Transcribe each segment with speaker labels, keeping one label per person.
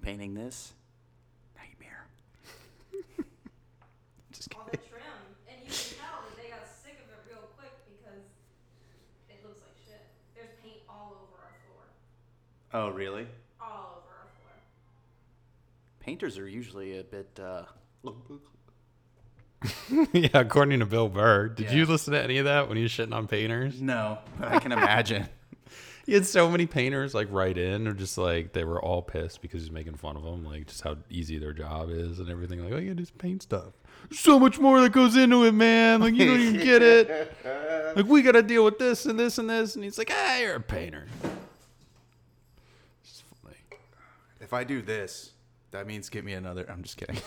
Speaker 1: painting this. Nightmare. Just
Speaker 2: All the trim. And you can tell that they got sick of it real quick because it looks like shit. There's paint all over our floor.
Speaker 1: Oh, really?
Speaker 2: All over our floor.
Speaker 1: Painters are usually a bit...
Speaker 3: Yeah, according to Bill Burr. Did
Speaker 1: Yeah.
Speaker 3: you listen to any of that when he was shitting on painters?
Speaker 1: No, but I can imagine.
Speaker 3: He had so many painters like write in, or just like they were all pissed because he's making fun of them, like just how easy their job is and everything. Like, oh, you just paint stuff. So much more that goes into it, man. Like, you don't even get it. Like, we got to deal with this and this and this. And he's like, ah, you're a painter. It's funny.
Speaker 1: If I do this, that means get me another... I'm just kidding.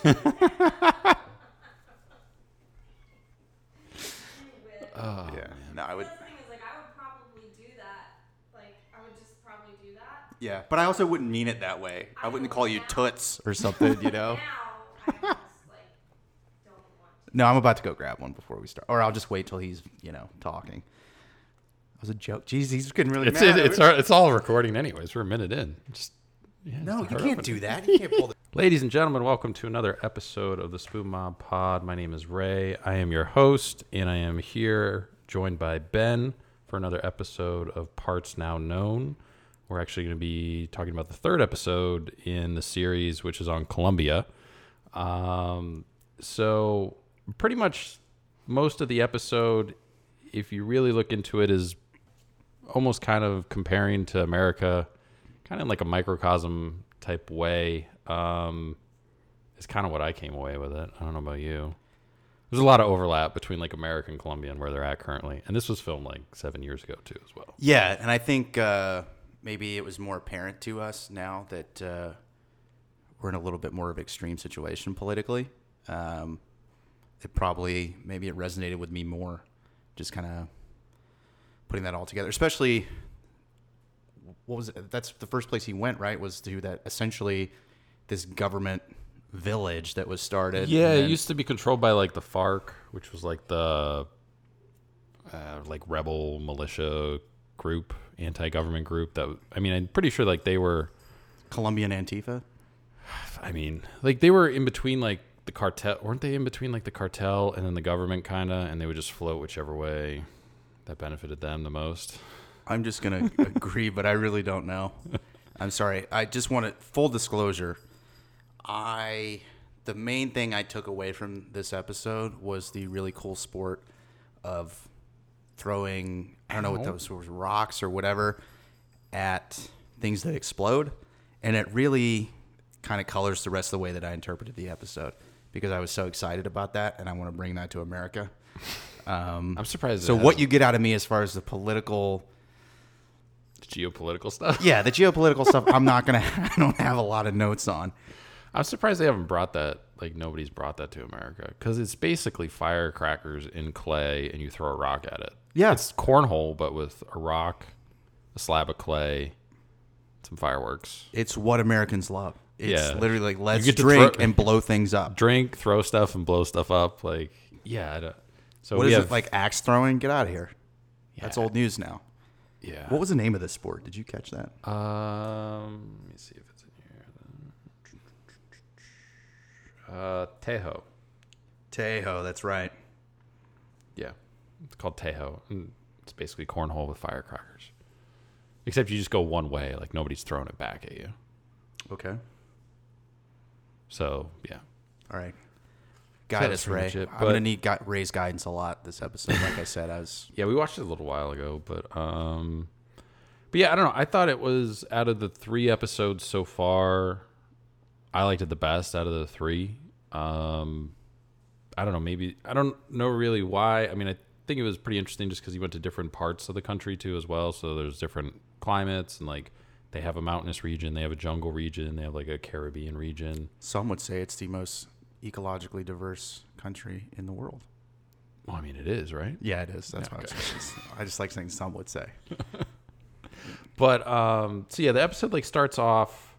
Speaker 3: Oh,
Speaker 1: Yeah. No, I would...
Speaker 2: The thing is, like, I would probably do that. Like, I would just probably do that.
Speaker 1: Yeah, but I also wouldn't mean it that way. I wouldn't
Speaker 2: know
Speaker 1: call you
Speaker 2: now.
Speaker 1: toots or something, you know?
Speaker 2: Now, I just, like, don't want to.
Speaker 1: No, I'm about to go grab one before we start. Or I'll just wait till he's, talking. That was a joke. Jeez, he's getting really mad.
Speaker 3: It's all recording anyways. We're a minute in. Just
Speaker 1: No,
Speaker 3: just
Speaker 1: you
Speaker 3: hurry
Speaker 1: can't
Speaker 3: up
Speaker 1: do
Speaker 3: and-
Speaker 1: that. You can't pull the...
Speaker 3: Ladies and gentlemen, welcome to another episode of the Spoon Mob Pod. My name is Ray. I am your host, and I am here joined by Ben for another episode of Parts Now Known. We're actually going to be talking about the third episode in the series, which is on Colombia. So pretty much most of the episode, if you really look into it, is almost kind of comparing to America, kind of like a microcosm type way. It's kind of what I came away with it. I don't know about you. There's a lot of overlap between like America and Colombia and where they're at currently. And this was filmed like 7 years ago too as well.
Speaker 1: Yeah, and I think maybe it was more apparent to us now that we're in a little bit more of an extreme situation politically. It probably, maybe it resonated with me more, just kind of putting that all together. Especially, what was it? That's the first place he went, right? Was to that essentially this government village that was started.
Speaker 3: Yeah,
Speaker 1: and
Speaker 3: it
Speaker 1: then-
Speaker 3: used to be controlled by like the FARC, which was like the like rebel militia group, anti-government group. That I mean, I'm pretty sure like they were.
Speaker 1: Colombian Antifa.
Speaker 3: I mean, like they were in between like the cartel, weren't they in between like the cartel and then the government kind of, and they would just float whichever way that benefited them the most.
Speaker 1: I'm just going to agree, but I really don't know. I'm sorry. I just want to, full disclosure, the main thing I took away from this episode was the really cool sport of throwing, I don't know what those were, rocks or whatever, at things that explode. And it really kind of colors the rest of the way that I interpreted the episode because I was so excited about that and I want to bring that to America.
Speaker 3: I'm surprised.
Speaker 1: So what you get out of me as far as the political...
Speaker 3: geopolitical stuff?
Speaker 1: Yeah, the geopolitical stuff, I don't have a lot of notes on.
Speaker 3: I'm surprised they haven't brought that, like nobody's brought that to America, because it's basically firecrackers in clay and you throw a rock at it.
Speaker 1: Yeah.
Speaker 3: It's cornhole, but with a rock, a slab of clay, some fireworks.
Speaker 1: It's what Americans love. It's
Speaker 3: Yeah.
Speaker 1: literally like, let's
Speaker 3: get to
Speaker 1: drink
Speaker 3: throw-
Speaker 1: and blow things up.
Speaker 3: Drink, throw stuff, and blow stuff up. Like, yeah. I don't, so
Speaker 1: What
Speaker 3: we
Speaker 1: is
Speaker 3: have,
Speaker 1: it, like axe throwing? Get out of here. That's
Speaker 3: Yeah.
Speaker 1: old news now.
Speaker 3: Yeah.
Speaker 1: What was the name of this sport? Did you catch that?
Speaker 3: Let me see if it's in here. Tejo.
Speaker 1: Tejo, that's right.
Speaker 3: Yeah, it's called Tejo. And it's basically cornhole with firecrackers. Except you just go one way, like nobody's throwing it back at you.
Speaker 1: Okay.
Speaker 3: So yeah,
Speaker 1: All right. Guide
Speaker 3: that's
Speaker 1: us,
Speaker 3: pretty
Speaker 1: Ray.
Speaker 3: much it,
Speaker 1: I'm
Speaker 3: but-
Speaker 1: going to need Ray's guidance a lot this episode. Like I said,
Speaker 3: yeah, we watched it a little while ago, but yeah, I don't know. I thought it was out of the 3 episodes so far, I liked it the best out of the 3. I don't know. Maybe I don't know really why. I mean, I think it was pretty interesting just because he went to different parts of the country too as well. So there's different climates and like they have a mountainous region, they have a jungle region, they have like a Caribbean region.
Speaker 1: some would say it's the most ecologically diverse country in the world.
Speaker 3: Well, I mean, it is, right?
Speaker 1: Yeah, it is. That's
Speaker 3: Yeah,
Speaker 1: why
Speaker 3: okay.
Speaker 1: I just like saying some would say.
Speaker 3: But so yeah, the episode like starts off.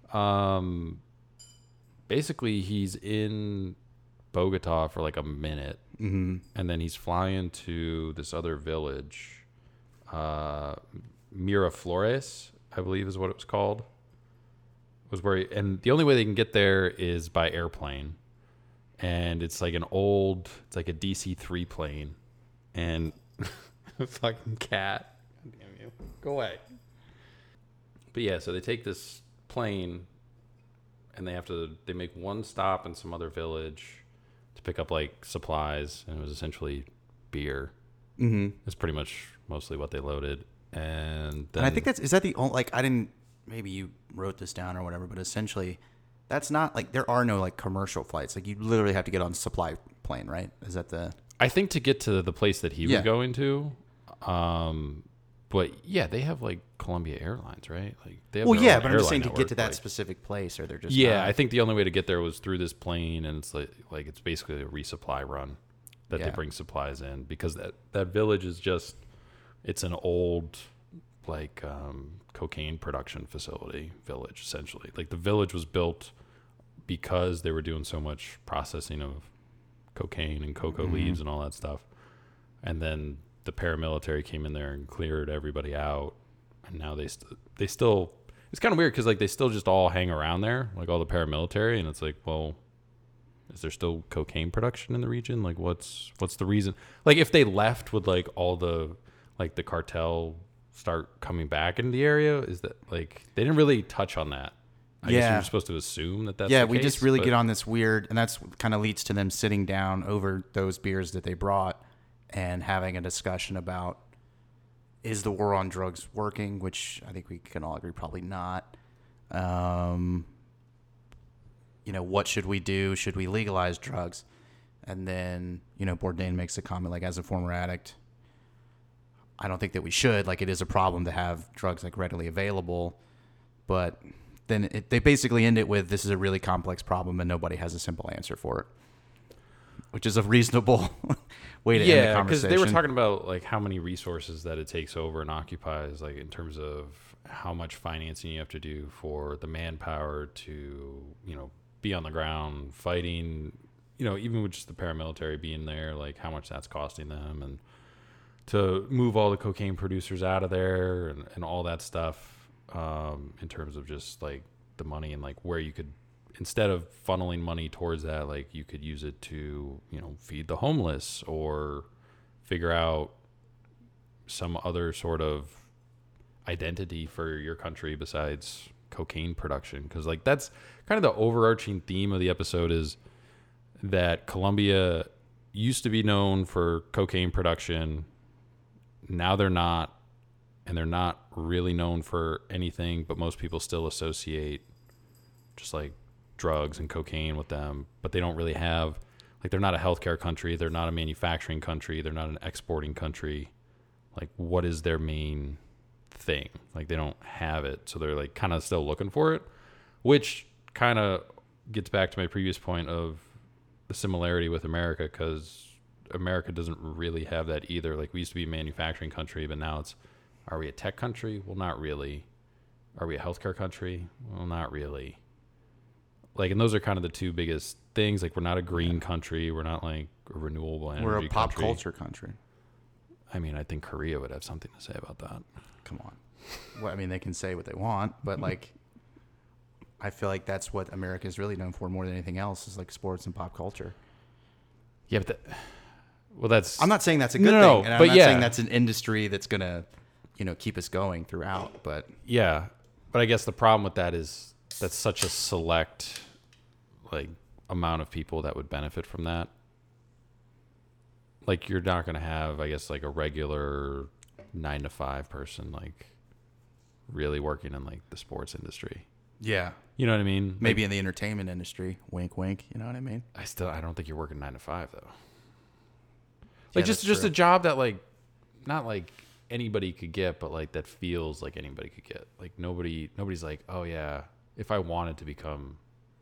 Speaker 3: Basically, he's in Bogota for like a minute,
Speaker 1: Mm-hmm.
Speaker 3: and then he's flying to this other village, Miraflores, I believe is what it was called. was where, and the only way they can get there is by airplane. And it's like it's like a DC-3 plane. And a fucking cat. God damn you. Go away. But yeah, so they take this plane and they make one stop in some other village to pick up like supplies. And it was essentially beer.
Speaker 1: Mm-hmm.
Speaker 3: That's pretty much mostly what they loaded. And then,
Speaker 1: And I think is that the only, like, I didn't, maybe you wrote this down or whatever, but essentially that's not like, there are no like commercial flights. Like you literally have to get on a supply plane, right? Is that
Speaker 3: I think to get to the place that he
Speaker 1: Yeah.
Speaker 3: was going to, but yeah, they have like Columbia Airlines, right? Like they have
Speaker 1: well,
Speaker 3: their
Speaker 1: yeah,
Speaker 3: own
Speaker 1: but I'm just saying
Speaker 3: airline
Speaker 1: to get to that
Speaker 3: network, like-
Speaker 1: specific place, or they're just
Speaker 3: Yeah,
Speaker 1: not.
Speaker 3: I think the only way to get there was through this plane, and it's like it's basically a resupply run that they
Speaker 1: Yeah.
Speaker 3: bring supplies in, because that village is just, it's an old like cocaine production facility village, essentially. Like the village was built because they were doing so much processing of cocaine and cocoa leaves and all that stuff, and then the paramilitary came in there and cleared everybody out, and now they still, it's kind of weird because like they still just all hang around there, like all the paramilitary, and it's like, well, is there still cocaine production in the region? Like what's the reason? Like if they left, would like all the cartel start coming back into the area? Is that like, they didn't really touch on that. I guess
Speaker 1: Yeah.
Speaker 3: you're supposed to assume that that's
Speaker 1: yeah,
Speaker 3: the
Speaker 1: we
Speaker 3: case,
Speaker 1: just really
Speaker 3: but-
Speaker 1: get on this weird, and that's kind of leads to them sitting down over those beers that they brought and having a discussion about, is the war on drugs working? Which I think we can all agree probably not. What should we do? Should we legalize drugs? And then, Bourdain makes a comment like, as a former addict, I don't think that we should. Like, it is a problem to have drugs like readily available, but then they basically end it with, this is a really complex problem and nobody has a simple answer for it, which is a reasonable way to end the
Speaker 3: because
Speaker 1: conversation.
Speaker 3: they were talking about like how many resources that it takes over and occupies, like in terms of how much financing you have to do for the manpower to, be on the ground fighting, even with just the paramilitary being there, like how much that's costing them, and to move all the cocaine producers out of there and all that stuff, in terms of just like the money, and like where you could, instead of funneling money towards that, like you could use it to, feed the homeless or figure out some other sort of identity for your country besides cocaine production. Because like that's kind of the overarching theme of the episode, is that Colombia used to be known for cocaine production. Now they're not, and they're not really known for anything, but most people still associate just like drugs and cocaine with them, but they don't really have, like, they're not a healthcare country, they're not a manufacturing country, they're not an exporting country. Like, what is their main thing? Like, they don't have it, so they're like kind of still looking for it, which kind of gets back to my previous point of the similarity with America, because America doesn't really have that either. Like, we used to be a manufacturing country, but now it's, are we a tech country? Well, not really. Are we a healthcare country? Well, not really. Like, and those are kind of the two biggest things. Like, we're not a green country. We're not like a renewable energy
Speaker 1: We're a pop
Speaker 3: country.
Speaker 1: culture country.
Speaker 3: I mean, I think Korea would have something to say about that.
Speaker 1: Come on. Well, I mean, they can say what they want, but like, I feel like that's what America is really known for more than anything else, is like sports and pop culture.
Speaker 3: Yeah, but that's.
Speaker 1: I'm not saying that's a good
Speaker 3: No,
Speaker 1: thing, and I'm
Speaker 3: but
Speaker 1: not
Speaker 3: yeah.
Speaker 1: saying that's an industry that's gonna, keep us going throughout. But
Speaker 3: Yeah, but I guess the problem with that is that's such a select, like, amount of people that would benefit from that. Like, you're not going to have, I guess, like a regular 9-to-5 person, like, really working in like the sports industry.
Speaker 1: yeah,
Speaker 3: You know what I mean?
Speaker 1: maybe in the entertainment industry, wink, wink. You know what I mean?
Speaker 3: I don't think you're working 9-to-5 though.
Speaker 1: Yeah,
Speaker 3: Like, just
Speaker 1: that's true.
Speaker 3: a job that, like, not like anybody could get, but like that feels like anybody could get. Like, nobody's like, oh yeah, if I wanted to become,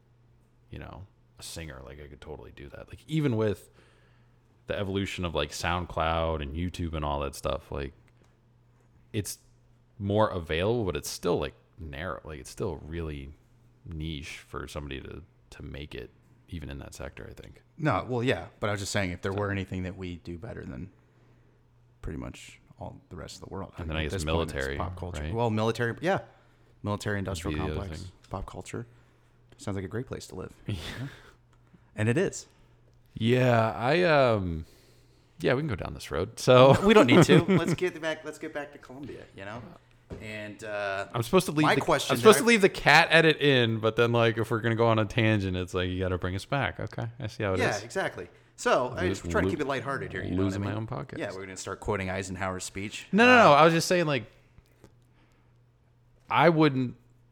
Speaker 3: a singer, like I could totally do that. Like, even with the evolution of like SoundCloud and YouTube and all that stuff, like, it's more available, but it's still like narrow. Like, it's still really niche for somebody to make it, even in that sector, I think.
Speaker 1: No, well, yeah, but I was just saying, if there were anything that we do better than pretty much all the rest of the world,
Speaker 3: And then
Speaker 1: at
Speaker 3: I guess
Speaker 1: this point, it's
Speaker 3: military,
Speaker 1: pop culture.
Speaker 3: right?
Speaker 1: Well, military, yeah, military industrial
Speaker 3: Be the other
Speaker 1: complex.
Speaker 3: thing.
Speaker 1: pop culture. Sounds like a great place to live. You know? And it is.
Speaker 3: Yeah, yeah, we can go down this road. So
Speaker 1: We don't need to. Let's get back to Colombia, you know? And
Speaker 3: I'm supposed to leave.
Speaker 1: my
Speaker 3: I'm
Speaker 1: question
Speaker 3: supposed
Speaker 1: there-
Speaker 3: to leave the cat edit in, but then like if we're gonna go on a tangent, it's like you got to bring us back. Okay, I see how it is.
Speaker 1: yeah, exactly. So I just try to
Speaker 3: Lo-
Speaker 1: keep it lighthearted here. You know what I
Speaker 3: losing my
Speaker 1: mean?
Speaker 3: own podcast.
Speaker 1: Yeah, we're going to start quoting Eisenhower's speech.
Speaker 3: No. I was just saying, like, I would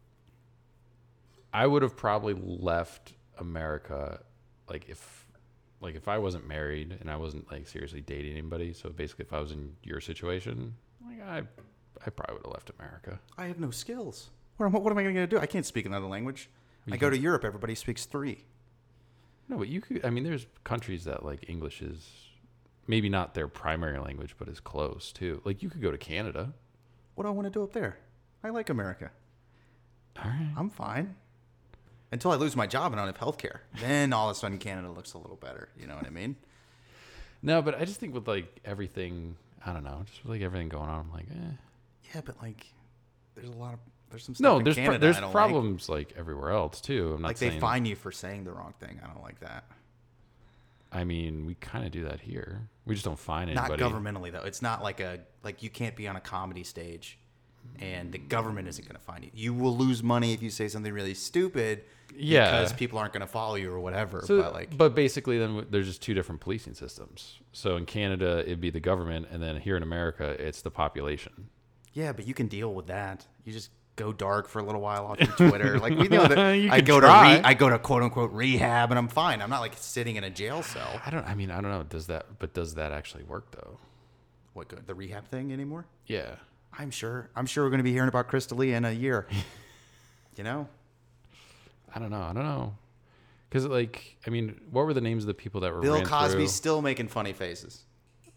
Speaker 3: have probably left America, like if I wasn't married and I wasn't like seriously dating anybody. So basically, if I was in your situation, like I probably would have left America.
Speaker 1: I have no skills. What am I going to do? I can't speak another language. I go to Europe. Everybody speaks 3.
Speaker 3: No, but you could. I mean, there's countries that like English is maybe not their primary language, but is close too. Like you could go to Canada.
Speaker 1: What do I want to do up there? I like America.
Speaker 3: All right.
Speaker 1: I'm fine. Until I lose my job and I don't have health care. Then all of a sudden Canada looks a little better. You know what I mean?
Speaker 3: No, but I just think with like everything, I don't know, just with like everything going on, I'm like,
Speaker 1: Yeah, but like there's some stuff
Speaker 3: No,
Speaker 1: in
Speaker 3: there's
Speaker 1: Canada
Speaker 3: there's
Speaker 1: I don't
Speaker 3: problems like everywhere else too. I'm not
Speaker 1: Like
Speaker 3: saying.
Speaker 1: they fine you for saying the wrong thing. I don't like that.
Speaker 3: I mean, we kind of do that here. We just don't find anybody.
Speaker 1: Not governmentally though. It's not like you can't be on a comedy stage and the government isn't going to find you. You will lose money if you say something really stupid
Speaker 3: Yeah.
Speaker 1: because people aren't going to follow you or whatever.
Speaker 3: So,
Speaker 1: but
Speaker 3: but basically, then there's just 2 different policing systems. So in Canada, it'd be the government, and then here in America, it's the population.
Speaker 1: yeah, but you can deal with that. You just go dark for a little while off your Twitter. Like we know that
Speaker 3: You
Speaker 1: I
Speaker 3: could
Speaker 1: go
Speaker 3: try.
Speaker 1: I go to quote unquote rehab and I'm fine. I'm not like sitting in a jail cell.
Speaker 3: I don't know. Does that actually work though?
Speaker 1: What good? The rehab thing anymore?
Speaker 3: Yeah.
Speaker 1: I'm sure we're going to be hearing about Crystalia in a year. You know?
Speaker 3: I don't know. Because like, I mean, what were the names of the people that were
Speaker 1: Bill
Speaker 3: ran
Speaker 1: Cosby's
Speaker 3: through?
Speaker 1: still making funny faces.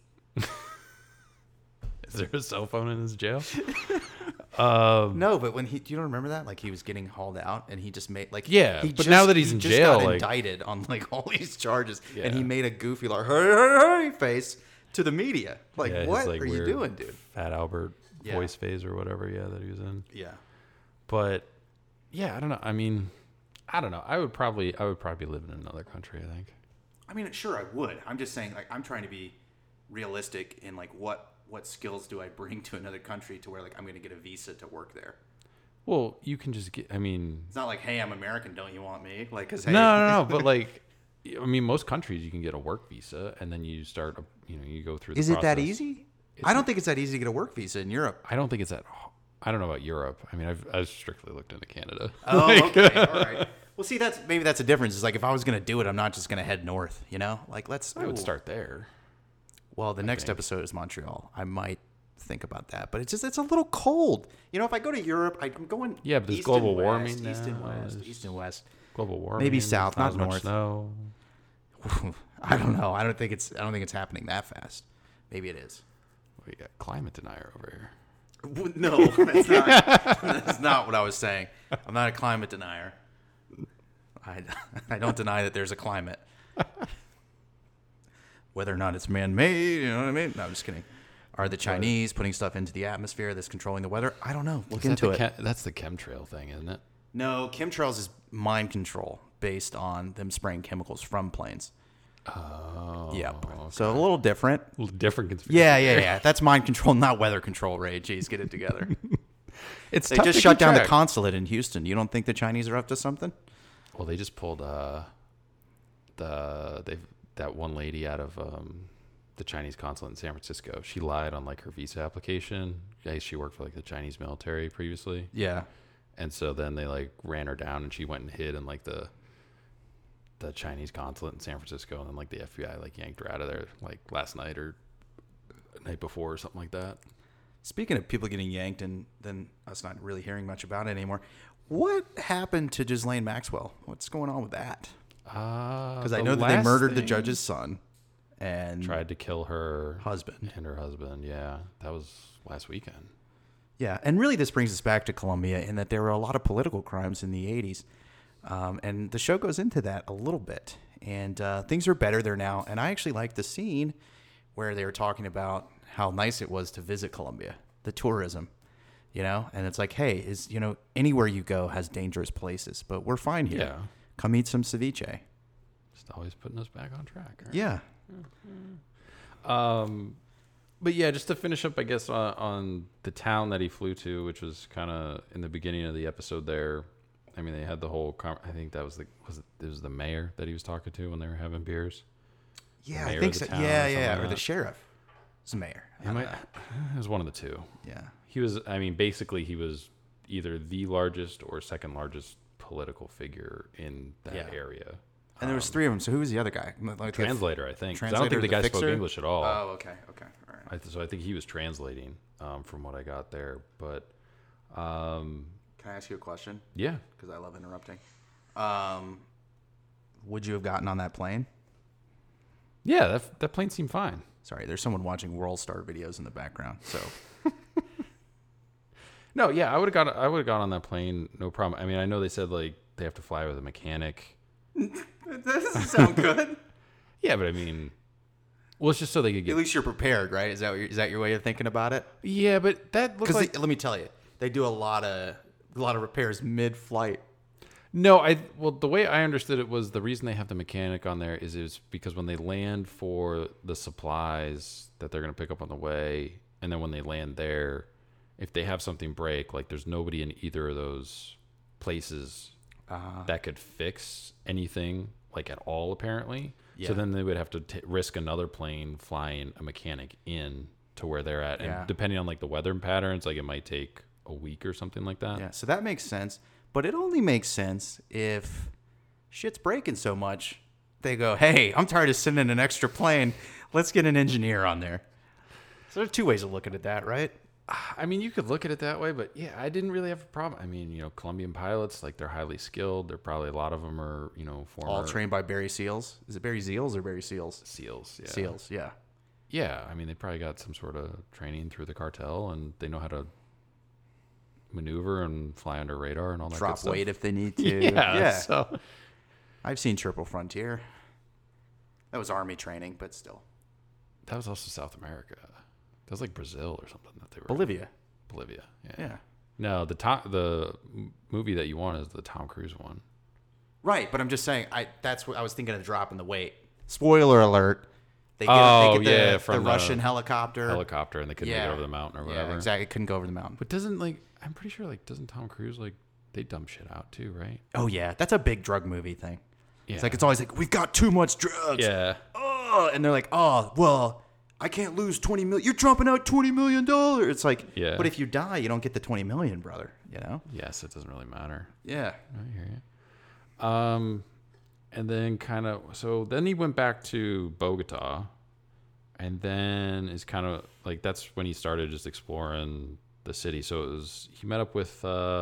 Speaker 3: Is there a cell phone in his jail?
Speaker 1: No, but when you don't remember that? Like he was getting hauled out and he just made like
Speaker 3: Yeah,
Speaker 1: he
Speaker 3: but now that he's
Speaker 1: he
Speaker 3: in
Speaker 1: just
Speaker 3: jail,
Speaker 1: got
Speaker 3: like-
Speaker 1: indicted on like all these charges and he
Speaker 3: Yeah.
Speaker 1: made a goofy like hey face to the media. Like
Speaker 3: Yeah, his,
Speaker 1: what
Speaker 3: like,
Speaker 1: are you
Speaker 3: weird
Speaker 1: doing, dude?
Speaker 3: Fat Albert
Speaker 1: Yeah.
Speaker 3: voice phase or whatever, that he was in.
Speaker 1: Yeah.
Speaker 3: But yeah, I don't know. I mean, I don't know. I would probably live in another country, I think.
Speaker 1: I mean, sure I would. I'm just saying like I'm trying to be realistic in like what skills do I bring to another country to where like I'm going to get a visa to work there.
Speaker 3: Well, you can just get. I mean,
Speaker 1: It's not like, hey, I'm American. Don't you want me? Like, cause hey,
Speaker 3: no. But like, I mean, most countries you can get a work visa, and then you start. You go through.
Speaker 1: Is
Speaker 3: the
Speaker 1: it that
Speaker 3: process.
Speaker 1: easy? I don't think it's that easy to get a work visa in Europe.
Speaker 3: I don't think it's that. I don't know about Europe. I mean, I've strictly looked into Canada.
Speaker 1: Oh, okay, all right. Well, see, maybe that's a difference. It's like if I was gonna do it, I'm not just gonna head north. You know, like
Speaker 3: I would start there.
Speaker 1: Well, the next
Speaker 3: think.
Speaker 1: episode is Montreal. I might think about that, but it's a little cold. You know, if I go to Europe, I'm going.
Speaker 3: Yeah, but there's
Speaker 1: east
Speaker 3: global
Speaker 1: and west,
Speaker 3: warming
Speaker 1: East and
Speaker 3: now.
Speaker 1: west,
Speaker 3: There's-
Speaker 1: east and west.
Speaker 3: Global warming.
Speaker 1: Maybe south,
Speaker 3: not
Speaker 1: not
Speaker 3: as much
Speaker 1: north.
Speaker 3: snow.
Speaker 1: I don't know. I don't think it's happening that fast. Maybe it is.
Speaker 3: We got climate denier over here.
Speaker 1: No, that's not. That's not what I was saying. I'm not a climate denier. I don't deny that there's a climate. Whether or not it's man-made, you know what I mean? No, I'm just kidding. Are the Chinese putting stuff into the atmosphere that's controlling the weather? I don't know. Look into it.
Speaker 3: That's the chemtrail thing, isn't it?
Speaker 1: No, chemtrails is mind control based on them spraying chemicals from planes.
Speaker 3: Oh.
Speaker 1: Yep. So a little different.
Speaker 3: A little different conspiracy.
Speaker 1: Yeah. That's mind control, not weather control, Ray. Jeez, get it together.
Speaker 3: It's
Speaker 1: They
Speaker 3: tough
Speaker 1: just
Speaker 3: to
Speaker 1: shut
Speaker 3: keep
Speaker 1: down the
Speaker 3: track.
Speaker 1: consulate in Houston. You don't think the Chinese are up to something?
Speaker 3: Well, they just pulled that one lady out of the Chinese consulate in San Francisco. She lied on like her visa application. I guess she worked for like the Chinese military previously,
Speaker 1: Yeah.
Speaker 3: and so then they like ran her down, and she went and hid in like the Chinese consulate in San Francisco, and then like the FBI like yanked her out of there like last night or the night before or something like that.
Speaker 1: Speaking of people getting yanked and then us not really hearing much about it anymore, what happened to Ghislaine Maxwell? What's going on with that? Because I know that they murdered the judge's son and
Speaker 3: tried to kill her
Speaker 1: husband.
Speaker 3: and her husband. Yeah, that was last weekend.
Speaker 1: Yeah, and really this brings us back to Colombia in that there were a lot of political crimes in the 80s. And the show goes into that a little bit. And things are better there now. And I actually like the scene where they were talking about how nice it was to visit Colombia, the tourism. you know? And it's like, hey, anywhere you go has dangerous places, but we're fine here.
Speaker 3: Yeah.
Speaker 1: Come eat some ceviche.
Speaker 3: Just always putting us back on track. Right?
Speaker 1: Yeah.
Speaker 3: But yeah, just to finish up, I guess, on the town that he flew to, which was kind of in the beginning of the episode there. I mean, they had the whole, I think that was it was the mayor that he was talking to when they were having beers.
Speaker 1: Yeah,
Speaker 3: mayor
Speaker 1: I think
Speaker 3: of the
Speaker 1: so.
Speaker 3: town or
Speaker 1: Yeah,
Speaker 3: something
Speaker 1: yeah.
Speaker 3: like
Speaker 1: Or the
Speaker 3: that.
Speaker 1: sheriff. It's the mayor.
Speaker 3: It was one of the two.
Speaker 1: Yeah.
Speaker 3: He was, I mean, basically he was either the largest or second largest political figure in that area.
Speaker 1: And there was three of them. So who was the other guy? Like
Speaker 3: Translator, I think. 'Cause I don't
Speaker 1: translator,
Speaker 3: think the
Speaker 1: the
Speaker 3: guy spoke
Speaker 1: fixer?
Speaker 3: English at all.
Speaker 1: Oh, okay. Okay. All right.
Speaker 3: So I think he was translating from what I got there. But
Speaker 1: Can I ask you a question?
Speaker 3: yeah,
Speaker 1: Because I love interrupting. Would you have gotten on that plane?
Speaker 3: yeah, that plane seemed fine.
Speaker 1: Sorry, there's someone watching World Star videos in the background. So
Speaker 3: No, yeah, I would have gone on that plane, no problem. I mean, I know they said like they have to fly with a mechanic.
Speaker 1: that doesn't sound good.
Speaker 3: Yeah, but I mean, well, it's just so they could
Speaker 1: At
Speaker 3: get.
Speaker 1: least you're prepared, right? Is that your way of thinking about it?
Speaker 3: Yeah, but that looks
Speaker 1: Because
Speaker 3: like
Speaker 1: let me tell you, they do a lot of repairs mid-flight.
Speaker 3: no. Well, the way I understood it was the reason they have the mechanic on there is because when they land for the supplies that they're going to pick up on the way, and then when they land there, if they have something break, like there's nobody in either of those places that could fix anything like at all, apparently.
Speaker 1: Yeah.
Speaker 3: So then they would have to risk another plane flying a mechanic in to where they're at, and
Speaker 1: Yeah.
Speaker 3: depending on like the weather patterns, like it might take a week or something like that.
Speaker 1: Yeah, so that makes sense. But it only makes sense if shit's breaking so much, they go, hey, I'm tired of sending in an extra plane. Let's get an engineer on there. So there's two ways of looking at that, right?
Speaker 3: I mean, you could look at it that way, but yeah, I didn't really have a problem. I mean, Colombian pilots, like they're highly skilled. They're probably a lot of them are, former
Speaker 1: All trained by Barry Seals. Is it Barry Seals or Barry Seals?
Speaker 3: SEALs. Yeah.
Speaker 1: Seals, yeah.
Speaker 3: Yeah, I mean, they probably got some sort of training through the cartel, and they know how to maneuver and fly under radar and all that.
Speaker 1: Drop
Speaker 3: good stuff.
Speaker 1: weight if they need to.
Speaker 3: Yeah. So
Speaker 1: I've seen Triple Frontier. That was Army training, but still.
Speaker 3: that was also South America. That was like Brazil or something that they were.
Speaker 1: Bolivia.
Speaker 3: Bolivia. Yeah.
Speaker 1: Yeah.
Speaker 3: No, the movie that you want is the Tom Cruise one.
Speaker 1: Right, but I'm just saying, that's what I was thinking of dropping the weight. Spoiler alert. They get, the
Speaker 3: from the
Speaker 1: Russian helicopter.
Speaker 3: Helicopter, and they couldn't get over the mountain or whatever.
Speaker 1: Yeah, exactly. Couldn't go over the mountain.
Speaker 3: But I'm pretty sure doesn't Tom Cruise they dump shit out too, right?
Speaker 1: Oh, yeah. That's a big drug movie thing.
Speaker 3: Yeah.
Speaker 1: It's always like, we've got too much drugs.
Speaker 3: Yeah.
Speaker 1: Oh, and they're like, oh, well, I can't lose 20 million. You're dropping out $20 million. It's like,
Speaker 3: Yeah.
Speaker 1: but if you die, you don't get the 20 million, brother. You know?
Speaker 3: Yes, it doesn't really matter.
Speaker 1: Yeah.
Speaker 3: I hear you. And then so then he went back to Bogota, and then is kind of like that's when he started just exploring the city. So he met up with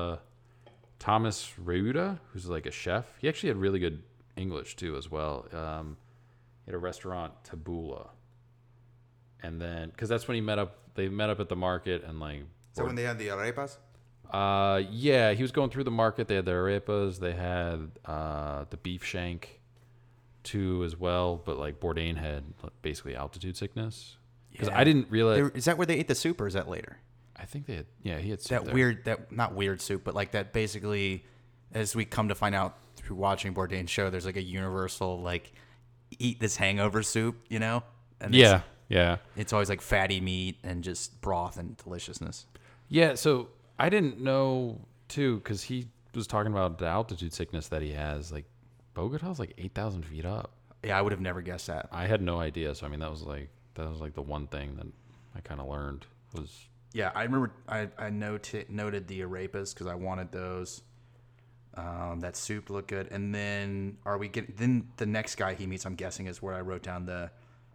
Speaker 3: Thomas Reuda, who's like a chef. He actually had really good English too, as well. He had a restaurant, Tabula, and then because that's when he met up. They met up at the market and like.
Speaker 1: So when they had the arepas?
Speaker 3: Yeah, he was going through the market. They had the arepas. They had the beef shank too as well. But like Bourdain had basically altitude sickness because I didn't realize.
Speaker 1: Is that where they ate the soup, or is that later?
Speaker 3: I think they had. Yeah, he had soup
Speaker 1: That
Speaker 3: there.
Speaker 1: weird, not weird soup, but like that basically, as we come to find out through watching Bourdain's show, there's like a universal like eat this hangover soup, you know? And
Speaker 3: Yeah.
Speaker 1: it's always like fatty meat and just broth and deliciousness.
Speaker 3: Yeah. So I didn't know too because he was talking about the altitude sickness that he has. Like Bogota's like 8,000 feet up.
Speaker 1: Yeah, I would have never guessed that.
Speaker 3: I had no idea. So I mean, that was like the one thing that I kind of learned was.
Speaker 1: Yeah, I remember I noted the arepas because I wanted those. That soup looked good. And then then the next guy he meets, I'm guessing, is where I wrote down the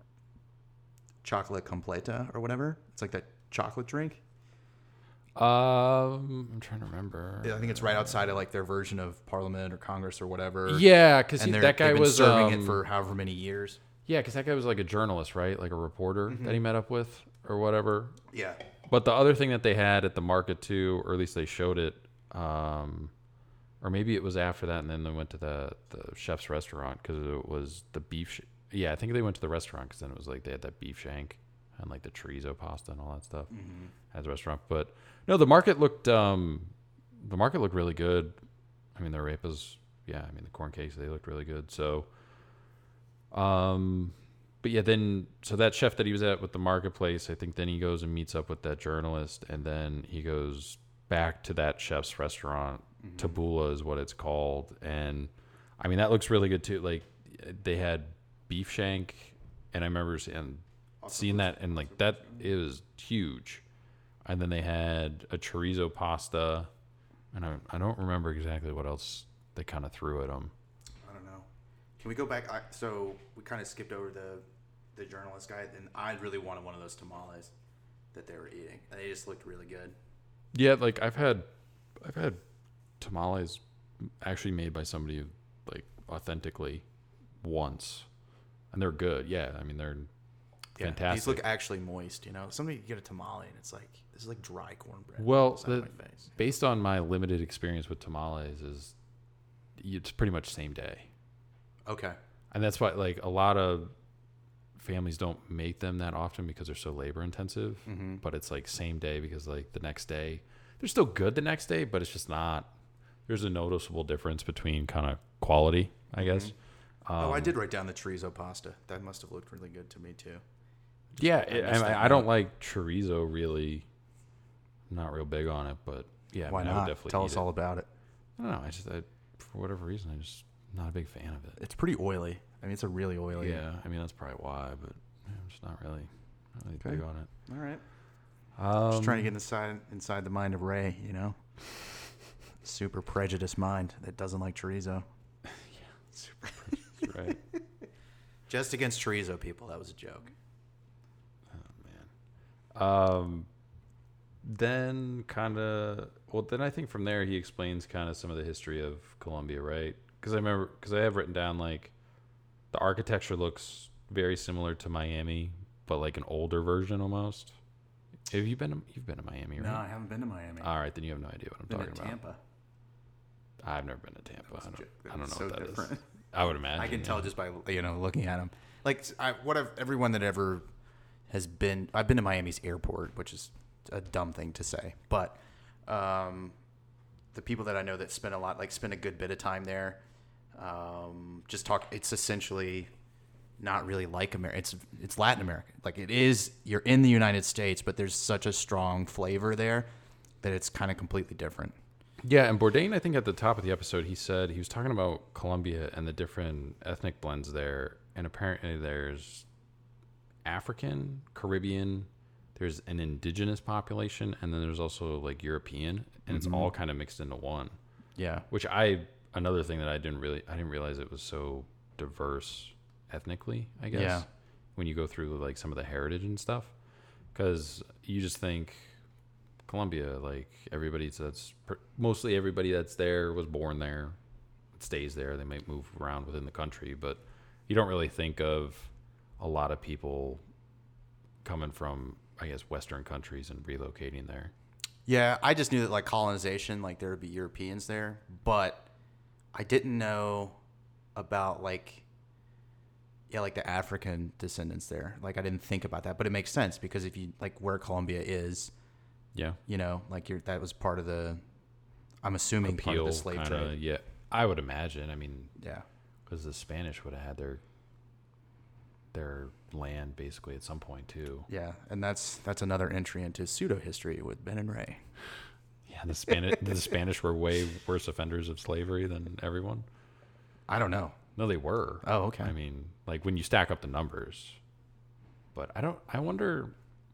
Speaker 1: chocolate completa or whatever. It's like that chocolate drink.
Speaker 3: I'm trying to remember.
Speaker 1: I think it's right outside of like their version of Parliament or Congress or whatever.
Speaker 3: Yeah, because
Speaker 1: And
Speaker 3: that guy
Speaker 1: they've been
Speaker 3: was
Speaker 1: serving it for however many years.
Speaker 3: Yeah, because that guy was like a journalist, right? Like a reporter that he met up with or whatever.
Speaker 1: Yeah.
Speaker 3: But the other thing that they had at the market too, or at least they showed it, or maybe it was after that, and then they went to the chef's restaurant because it was the beef. Yeah, I think they went to the restaurant because then it was like they had that beef shank and like the chorizo pasta and all that stuff at the restaurant. But no, the market looked really good. I mean, the arepas, yeah. I mean, the corn cakes, they looked really good. So, but yeah, then so that chef that he was at with the marketplace, I think then he goes and meets up with that journalist, and then he goes back to that chef's restaurant. Taboola is what it's called, and I mean that looks really good too. Like they had beef shank, and I remember seeing that, and like that is huge. And then they had a chorizo pasta, and I don't remember exactly what else they kind of threw at them.
Speaker 1: I don't know. Can we go back? So we kind of skipped over the journalist guy, and I really wanted one of those tamales that they were eating, and they just looked really good.
Speaker 3: Yeah, like I've had tamales actually made by somebody like authentically once, and they're good. Yeah, I mean they're fantastic.
Speaker 1: These look actually moist. You know, somebody get a tamale and it's like this is like dry cornbread.
Speaker 3: Well,
Speaker 1: It's on my face.
Speaker 3: based on my limited experience with tamales, is it's pretty much same day,
Speaker 1: Okay.
Speaker 3: and that's why like a lot of families don't make them that often because they're so labor intensive. But it's like same day because like the next day they're still good the next day, but it's just not. There's a noticeable difference between kind of quality, I guess.
Speaker 1: I did write down the chorizo pasta. That must have looked really good to me too.
Speaker 3: Yeah,
Speaker 1: missed that
Speaker 3: I don't
Speaker 1: note.
Speaker 3: like chorizo really. I'm not real big on it, but yeah,
Speaker 1: Why
Speaker 3: I would
Speaker 1: not?
Speaker 3: definitely
Speaker 1: Tell
Speaker 3: eat
Speaker 1: us
Speaker 3: it.
Speaker 1: all about it.
Speaker 3: I don't know. For whatever reason, I'm just not a big fan of it.
Speaker 1: It's pretty oily. I mean, it's a really oily.
Speaker 3: Yeah, I mean that's probably why, but yeah, I'm just not really
Speaker 1: Okay.
Speaker 3: big on it.
Speaker 1: All right. Just trying to get inside the mind of Ray. You know, super prejudiced mind that doesn't like chorizo.
Speaker 3: That's right.
Speaker 1: Just against chorizo people. That was a joke.
Speaker 3: Then then I think from there he explains kind of some of the history of Colombia, right? Because I have written down like the architecture looks very similar to Miami, but like an older version almost. You've been to Miami, right?
Speaker 1: No, I haven't been to Miami.
Speaker 3: All right, then you have no idea what I'm
Speaker 1: Been
Speaker 3: talking
Speaker 1: to
Speaker 3: about.
Speaker 1: Tampa.
Speaker 3: I've never been to Tampa. I don't know
Speaker 1: so
Speaker 3: what that is.
Speaker 1: different.
Speaker 3: I would imagine.
Speaker 1: I can
Speaker 3: yeah.
Speaker 1: tell just by looking at them. Like everyone that ever has been. I've been to Miami's airport, which is a dumb thing to say, but the people that I know that spend a good bit of time there, just talk. It's essentially not really like America. It's Latin America. Like it is. You're in the United States, but there's such a strong flavor there that it's kind of completely different.
Speaker 3: Yeah, and Bourdain, I think at the top of the episode, he said he was talking about Colombia and the different ethnic blends there, and apparently there's African, Caribbean, there's an indigenous population, and then there's also like European, and it's all kind of mixed into one.
Speaker 1: Yeah.
Speaker 3: Which another thing that I didn't realize it was so diverse ethnically, I guess.
Speaker 1: Yeah.
Speaker 3: When you go through like some of the heritage and stuff, because you just think Colombia, like mostly everybody that's there was born there, stays there. They might move around within the country, but you don't really think of a lot of people coming from, I guess, Western countries and relocating there.
Speaker 1: Yeah, I just knew that like colonization, like there would be Europeans there, but I didn't know about like the African descendants there. Like I didn't think about that, but it makes sense because if you like where Colombia is,
Speaker 3: Yeah.
Speaker 1: that was part of the, I'm assuming part of the slave
Speaker 3: kinda,
Speaker 1: trade.
Speaker 3: Yeah, I would imagine. I mean,
Speaker 1: Yeah.
Speaker 3: because the Spanish would have had their land basically at some point too.
Speaker 1: Yeah, and that's another entry into pseudo history with Ben and Ray.
Speaker 3: Yeah, the Spanish were way worse offenders of slavery than everyone.
Speaker 1: I don't know.
Speaker 3: No, they were.
Speaker 1: Oh, okay.
Speaker 3: I mean, like when you stack up the numbers, but I wonder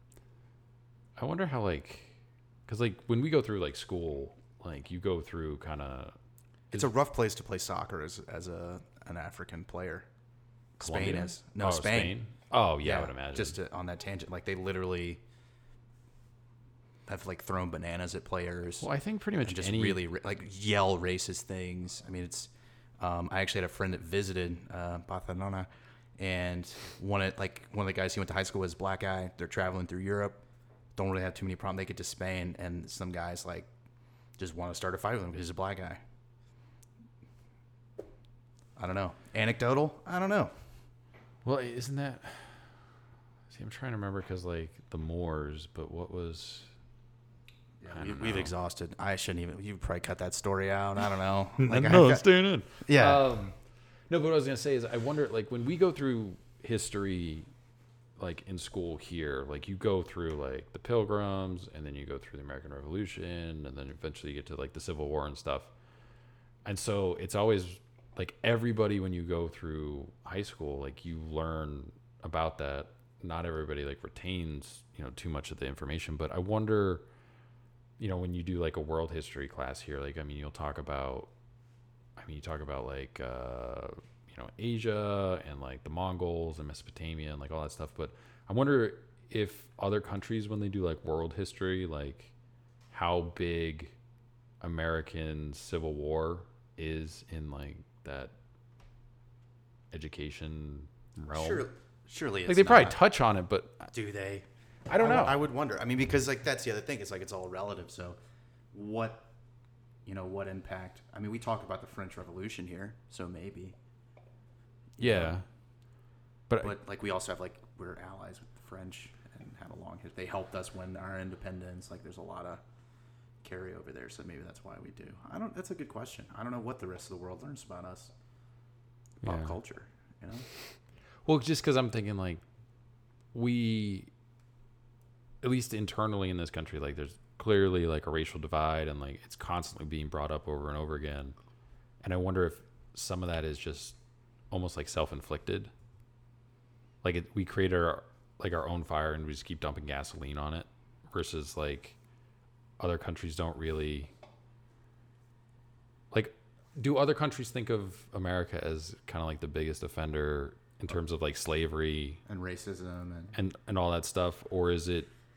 Speaker 3: how because like when we go through like school, like you go through kind of.
Speaker 1: It's a rough place to play soccer as an African player.
Speaker 3: Colombia?
Speaker 1: Spain is. No, Spain.
Speaker 3: Oh yeah, I would imagine.
Speaker 1: Just on that tangent, like they literally have like thrown bananas at players.
Speaker 3: Well, I think pretty much
Speaker 1: and just
Speaker 3: any
Speaker 1: really like yell racist things. I mean, it's. I actually had a friend that visited Barcelona, and one of the guys he went to high school with was a black guy. They're traveling through Europe, don't really have too many problems. They get to Spain, and some guys like just want to start a fight with him because he's a black guy. I don't know. Anecdotal? I don't know.
Speaker 3: Well, isn't that? See, I'm trying to remember because like the Moors, but what was? I don't
Speaker 1: We've
Speaker 3: know.
Speaker 1: exhausted. I shouldn't even. You probably cut that story out. I don't know.
Speaker 3: No, it's staying in.
Speaker 1: Yeah.
Speaker 3: No, but what I was gonna say is, I wonder, like, when we go through history, like in school here, like you go through like the Pilgrims, and then you go through the American Revolution, and then eventually you get to like the Civil War and stuff. And so it's always like everybody, when you go through high school, like you learn about that. Not everybody like retains, too much of the information, but I wonder, when you do like a world history class here, like, I mean, you talk about like, Asia and like the Mongols and Mesopotamia and like all that stuff. But I wonder if other countries, when they do like world history, like how big American Civil War is in like that education realm.
Speaker 1: Surely it's
Speaker 3: Like they probably
Speaker 1: not.
Speaker 3: touch on it, but
Speaker 1: Do they?
Speaker 3: I don't know.
Speaker 1: I would wonder. I mean, because like that's the other thing. It's like it's all relative. So, what impact? I mean, we talk about the French Revolution here, so maybe.
Speaker 3: Yeah. But
Speaker 1: like we also have like we're allies with the French and had a long history. They helped us win our independence. Like there's a lot of carryover there, so maybe that's why we do. That's a good question. I don't know what the rest of the world learns about us. Pop
Speaker 3: Yeah.
Speaker 1: culture,
Speaker 3: Well, just because I'm thinking like we, at least internally in this country, like there's clearly like a racial divide, and like it's constantly being brought up over and over again. And I wonder if some of that is just almost like self-inflicted. Like we create our own fire and we just keep dumping gasoline on it, versus like other countries don't really like. Do other countries think of America as kind of like the biggest offender in terms of like slavery
Speaker 1: and racism
Speaker 3: and all that stuff, or is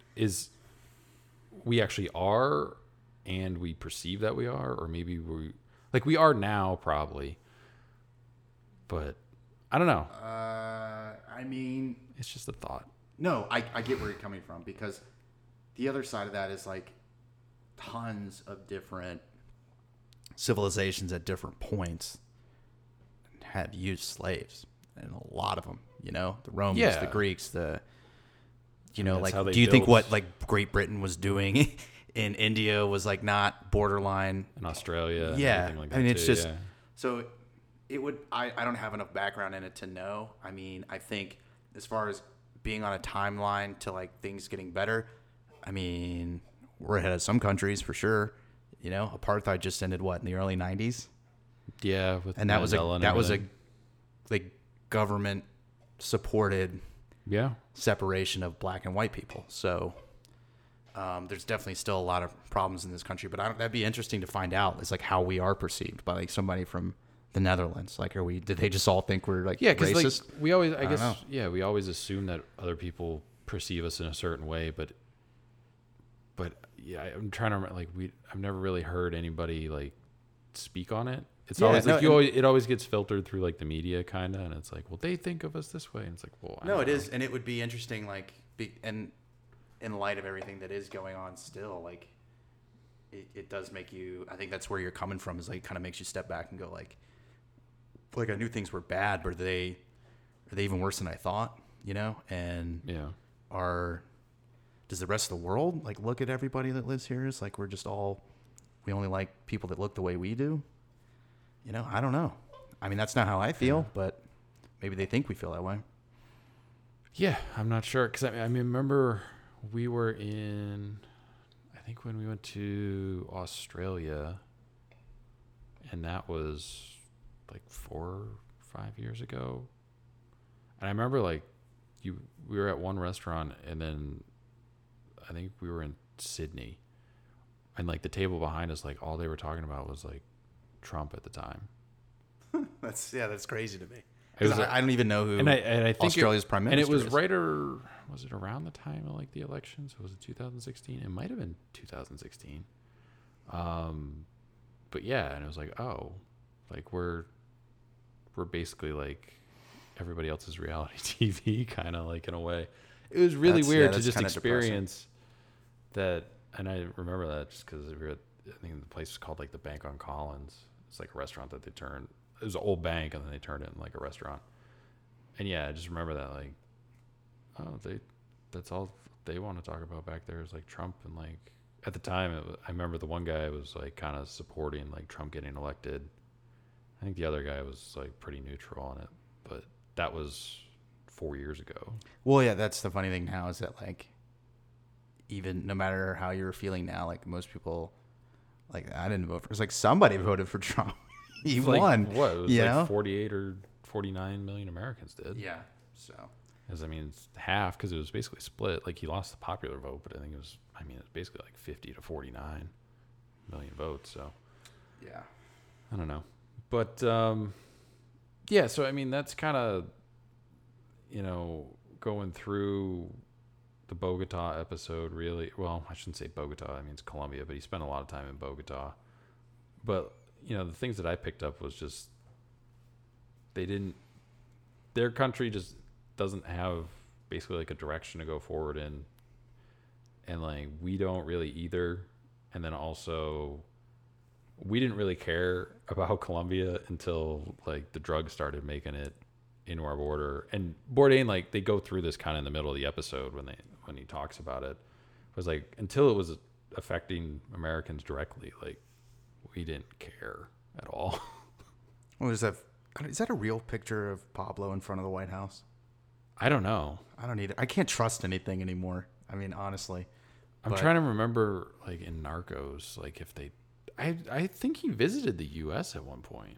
Speaker 3: we actually are and we perceive that we are, or maybe we are now probably, but I don't know.
Speaker 1: I mean,
Speaker 3: It's just a thought.
Speaker 1: no, I get where you're coming from, because the other side of that is like tons of different civilizations at different points have used slaves, and a lot of them, the Romans,
Speaker 3: Yeah.
Speaker 1: the Greeks, the
Speaker 3: that's
Speaker 1: like,
Speaker 3: how they
Speaker 1: do you think
Speaker 3: built-
Speaker 1: what like Great Britain was doing in India was like not borderline?
Speaker 3: In Australia, and
Speaker 1: Yeah,
Speaker 3: everything like that
Speaker 1: I mean, it's
Speaker 3: too,
Speaker 1: just
Speaker 3: yeah.
Speaker 1: so it would. I don't have enough background in it to know. I mean, I think as far as being on a timeline to like things getting better, I mean, we're ahead of some countries for sure. Apartheid just ended in the early '90s,
Speaker 3: Yeah, with
Speaker 1: and that was
Speaker 3: Mandela and
Speaker 1: a
Speaker 3: everything.
Speaker 1: like government supported
Speaker 3: Yeah.
Speaker 1: separation of black and white people. So there's definitely still a lot of problems in this country, but that'd be interesting to find out. It's like how we are perceived by like somebody from the Netherlands. Like, did they just all think we're like
Speaker 3: Yeah, because
Speaker 1: racist?
Speaker 3: like we always, I
Speaker 1: don't
Speaker 3: guess,
Speaker 1: know.
Speaker 3: yeah, we always assume that other people perceive us in a certain way, but yeah, I'm trying to remember, like I've never really heard anybody like speak on it. It's
Speaker 1: Yeah,
Speaker 3: always
Speaker 1: no,
Speaker 3: like it always gets filtered through like the media kind of, and it's like, well, they think of us this way, and it's like, well, I
Speaker 1: No,
Speaker 3: don't
Speaker 1: it
Speaker 3: know.
Speaker 1: is, and it would be interesting, like, and in light of everything that is going on still, like, it does make you. I think that's where you're coming from. Is like kind of makes you step back and go like I knew things were bad, but are they even worse than I thought? And
Speaker 3: Yeah.
Speaker 1: does the rest of the world like look at everybody that lives here as like we only like people that look the way we do? I don't know. I mean, that's not how I feel, but maybe they think we feel that way.
Speaker 3: Yeah, I'm not sure, because I mean, remember we were in, I think when we went to Australia, and that was like 4 or 5 years ago, and I remember like we were at one restaurant, and then I think we were in Sydney, and like the table behind us, like all they were talking about was like Trump at the time.
Speaker 1: That's crazy to me.
Speaker 3: It was
Speaker 1: I don't even know who
Speaker 3: and I think
Speaker 1: Australia's prime
Speaker 3: and
Speaker 1: minister
Speaker 3: it was
Speaker 1: is.
Speaker 3: was it around the time of like the elections? Was it 2016? It might have been 2016. But yeah, and it was like, oh, like we're basically like everybody else's reality TV, kind of like in a way. It was really weird to
Speaker 1: that's
Speaker 3: just
Speaker 1: kinda
Speaker 3: experience that, and I remember that just because we were I think the place was called like the Bank on Collins. It's like a restaurant that they turned. It was an old bank, and then they turned it into like a restaurant. And yeah, I just remember that, like, oh, that's all they want to talk about back there is like Trump and like at the time I remember the one guy was like kind of supporting like Trump getting elected. I think the other guy was like pretty neutral on it, but that was 4 years ago.
Speaker 1: Well, yeah, that's the funny thing now is that like even no matter how you're feeling now, like most people, like I didn't vote for. It's like somebody voted for Trump. He
Speaker 3: Like,
Speaker 1: won.
Speaker 3: What? It was
Speaker 1: you
Speaker 3: like
Speaker 1: know?
Speaker 3: 48 or 49 million Americans did.
Speaker 1: Yeah. So.
Speaker 3: Because I mean, it's half because it was basically split. Like he lost the popular vote, but I think it was. I mean, it's basically like 50 to 49 million votes. So
Speaker 1: Yeah.
Speaker 3: I don't know, but yeah. So I mean, that's kind of going through the Bogota episode. Really, well, I shouldn't say Bogota. I mean, it's Colombia, but he spent a lot of time in Bogota. But the things that I picked up was just their country just doesn't have basically like a direction to go forward in, and like we don't really either. And then also we didn't really care about Colombia until like the drugs started making it into our border. And Bourdain, like they go through this kind of in the middle of the episode when he talks about it, was like until it was affecting Americans directly, like we didn't care at all.
Speaker 1: What is that? Is that a real picture of Pablo in front of the White House?
Speaker 3: I don't know.
Speaker 1: I don't either. I can't trust anything anymore. I mean, honestly.
Speaker 3: I'm trying to remember, like in Narcos, like if they, I think he visited the U.S. at one point,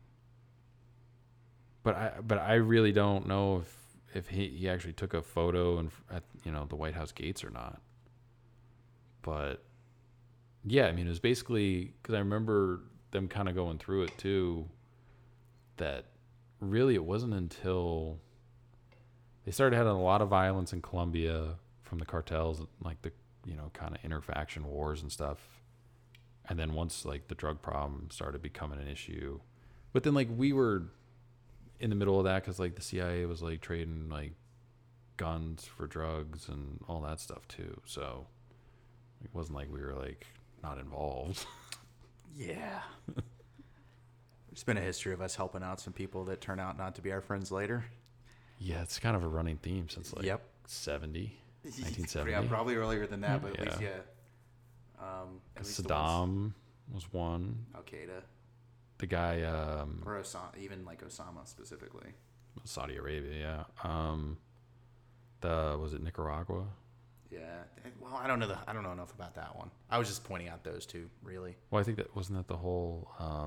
Speaker 3: but I really don't know if he actually took a photo at the White House gates or not. But yeah, I mean it was basically because I remember them kind of going through it too. That really it wasn't until they started having a lot of violence in Colombia from the cartels, like the kind of interfaction wars and stuff. And then once like the drug problem started becoming an issue, but then like we were in the middle of that because like the CIA was like trading like guns for drugs and all that stuff too. So it wasn't like we were like not involved.
Speaker 1: Yeah. There's been a history of us helping out some people that turn out not to be our friends later.
Speaker 3: Yeah, it's kind of a running theme since like 1970.
Speaker 1: Yeah, probably earlier than that, but at least,
Speaker 3: Yeah.
Speaker 1: At least the ones-
Speaker 3: Saddam was one.
Speaker 1: Al Qaeda.
Speaker 3: The guy,
Speaker 1: Or Osama, even like Osama specifically.
Speaker 3: Saudi Arabia, yeah. Was it Nicaragua?
Speaker 1: Yeah. Well, I don't know enough about that one. I was just pointing out those two, really.
Speaker 3: Well, I think wasn't that the whole,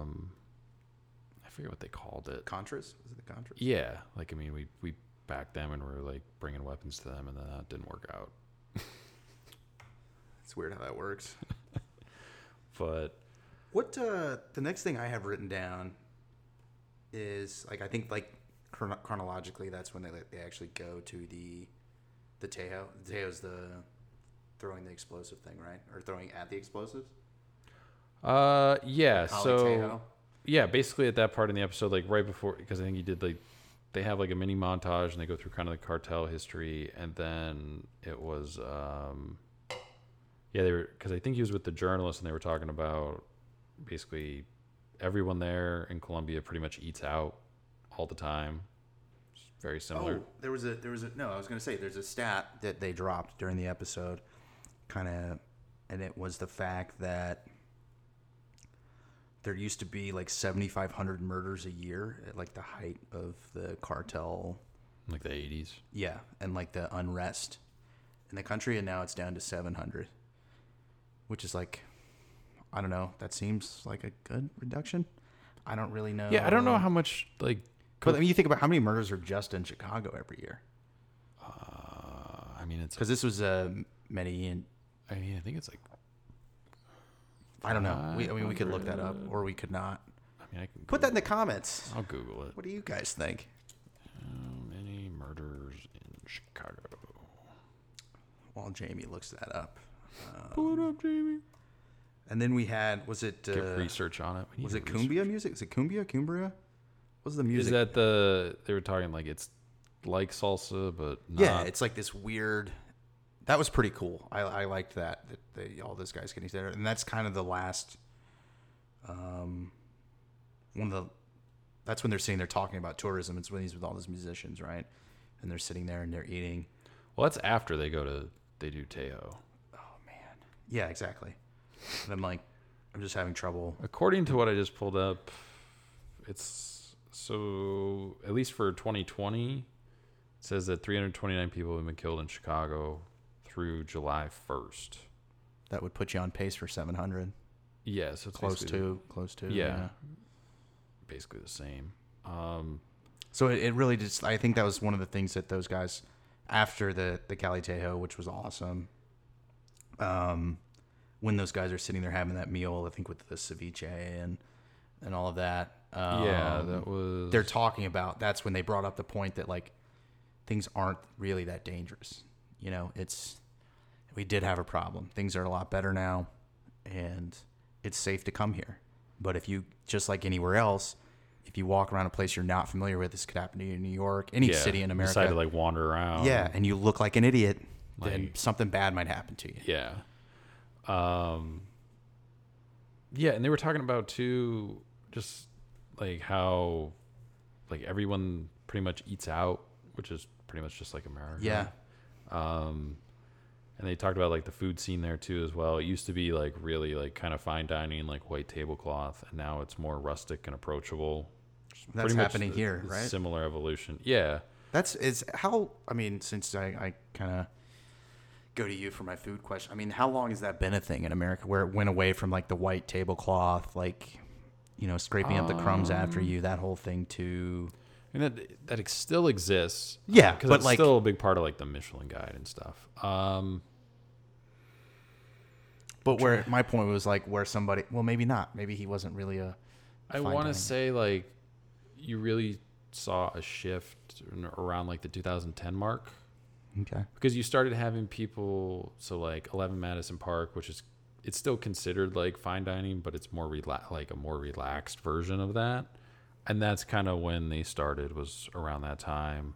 Speaker 3: I forget what they called it.
Speaker 1: Contras? Was it the Contras?
Speaker 3: Yeah. Like, I mean, we backed them and we were like bringing weapons to them and then that didn't work out.
Speaker 1: It's weird how that works.
Speaker 3: But
Speaker 1: What the next thing I have written down is like I think like chronologically that's when they actually go to the Tejo. The Tejo's the throwing the explosive thing, right? Or throwing at the explosives.
Speaker 3: yeah.
Speaker 1: Holly
Speaker 3: So
Speaker 1: Tejo.
Speaker 3: yeah, basically at that part in the episode, like right before, because I think he did like they have like a mini montage and they go through kind of the cartel history, and then it was yeah, they were, because I think he was with the journalist and they were talking about basically everyone there in Colombia pretty much eats out all the time. It's very similar.
Speaker 1: Oh, there was a no. I was going to say there's a stat that they dropped during the episode, kind of, and it was the fact that there used to be like 7,500 murders a year at like the height of the cartel.
Speaker 3: Like the 80s.
Speaker 1: Yeah, and like the unrest in the country, and now it's down to 700, which is like, I don't know. That seems like a good reduction. I don't really know.
Speaker 3: Yeah, I don't know how much like.
Speaker 1: But I mean, you think about how many murders are just in Chicago every year.
Speaker 3: I mean, it's.
Speaker 1: Because this was Medellin.
Speaker 3: I mean, I think it's like.
Speaker 1: I don't know. We could look that up, or we could not.
Speaker 3: I mean, I can
Speaker 1: Put that in the comments.
Speaker 3: I'll Google it.
Speaker 1: What do you guys think?
Speaker 3: How many murders in Chicago?
Speaker 1: While Jamie looks that up.
Speaker 3: Pull it up, Jamie.
Speaker 1: And then we had, was it...
Speaker 3: Get research on it.
Speaker 1: Was it cumbia music? Is it cumbia? Cumbria? What's the music?
Speaker 3: Is that they were talking like it's like salsa, but not.
Speaker 1: Yeah, it's like this weird... That was pretty cool. I liked that all those guys getting together. And that's kind of the last... That's when they're sitting there talking about tourism. It's when he's with all those musicians, right? And they're sitting there and they're eating.
Speaker 3: Well, that's after they do Tejo.
Speaker 1: Oh man. Yeah, exactly. And I'm just having trouble.
Speaker 3: According to what I just pulled up, it's so at least for 2020, it says that 329 people have been killed in Chicago through July 1st.
Speaker 1: That would put you on pace for 700.
Speaker 3: Yeah, so it's
Speaker 1: Close
Speaker 3: basically
Speaker 1: to.
Speaker 3: yeah, basically the same.
Speaker 1: So it really just, I think that was one of the things that those guys, after the Cali Tejo, which was awesome, when those guys are sitting there having that meal, I think with the ceviche and all of that.
Speaker 3: Yeah, that was...
Speaker 1: They're talking about, that's when they brought up the point that, like, things aren't really that dangerous. You know, we did have a problem. Things are a lot better now, and it's safe to come here. But if you, just like anywhere else, if you walk around a place you're not familiar with, this could happen to you in New York, any city in America.
Speaker 3: Decide to like wander around.
Speaker 1: Yeah, and you look like an idiot, then
Speaker 3: Like-
Speaker 1: something bad might happen to you.
Speaker 3: Yeah. Yeah, and they were talking about too, just like how, like everyone pretty much eats out, which is pretty much just like America.
Speaker 1: Yeah.
Speaker 3: And they talked about like the food scene there too as well. It used to be like really like kind of fine dining, like white tablecloth, and now it's more rustic and approachable.
Speaker 1: That's
Speaker 3: Pretty much
Speaker 1: happening here,
Speaker 3: a
Speaker 1: right?
Speaker 3: Similar evolution. Yeah.
Speaker 1: Since I kind of go to you for my food question, I mean, how long has that been a thing in America where it went away from like the white tablecloth, like, you know, scraping up the crumbs after you, that whole thing to...
Speaker 3: I mean, that still exists.
Speaker 1: Yeah,
Speaker 3: because
Speaker 1: but
Speaker 3: it's
Speaker 1: like...
Speaker 3: still a big part of like the Michelin Guide and stuff.
Speaker 1: But where my point was like where somebody, well, maybe not. Maybe he wasn't really a...
Speaker 3: I want to say like you really saw a shift around like the 2010 mark.
Speaker 1: Okay.
Speaker 3: Because you started having people, so like 11 Madison Park, which is, it's still considered like fine dining, but it's more like a more relaxed version of that. And that's kind of when they started, was around that time.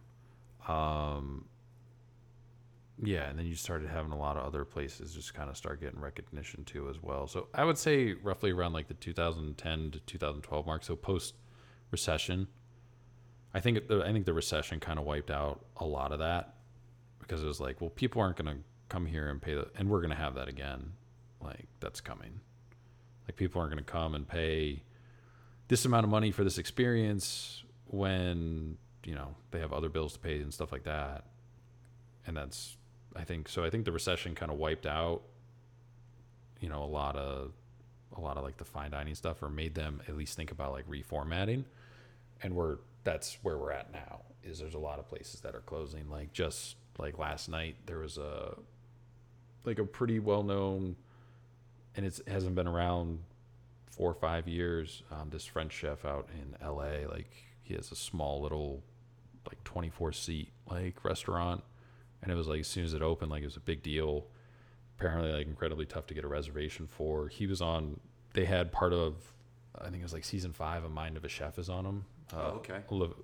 Speaker 3: Yeah, and then you started having a lot of other places just kind of start getting recognition too as well. So I would say roughly around like the 2010 to 2012 mark, so post recession. I think the recession kind of wiped out a lot of that, because it was like, well, people aren't going to come here and pay and we're going to have that again. Like, that's coming. Like, people aren't going to come and pay this amount of money for this experience when, you know, they have other bills to pay and stuff like that. And that's, I think the recession kind of wiped out, you know, a lot of like the fine dining stuff, or made them at least think about like reformatting. And that's where we're at now, is there's a lot of places that are closing. Like, just like last night, there was a pretty well-known, and it hasn't been around 4 or 5 years. This French chef out in LA, like, he has a small little like 24-seat like restaurant, and it was like, as soon as it opened, like, it was a big deal. Apparently, like, incredibly tough to get a reservation for. He was on. They had part of, I think it was like season 5 of Mind of a Chef is on him.
Speaker 1: okay.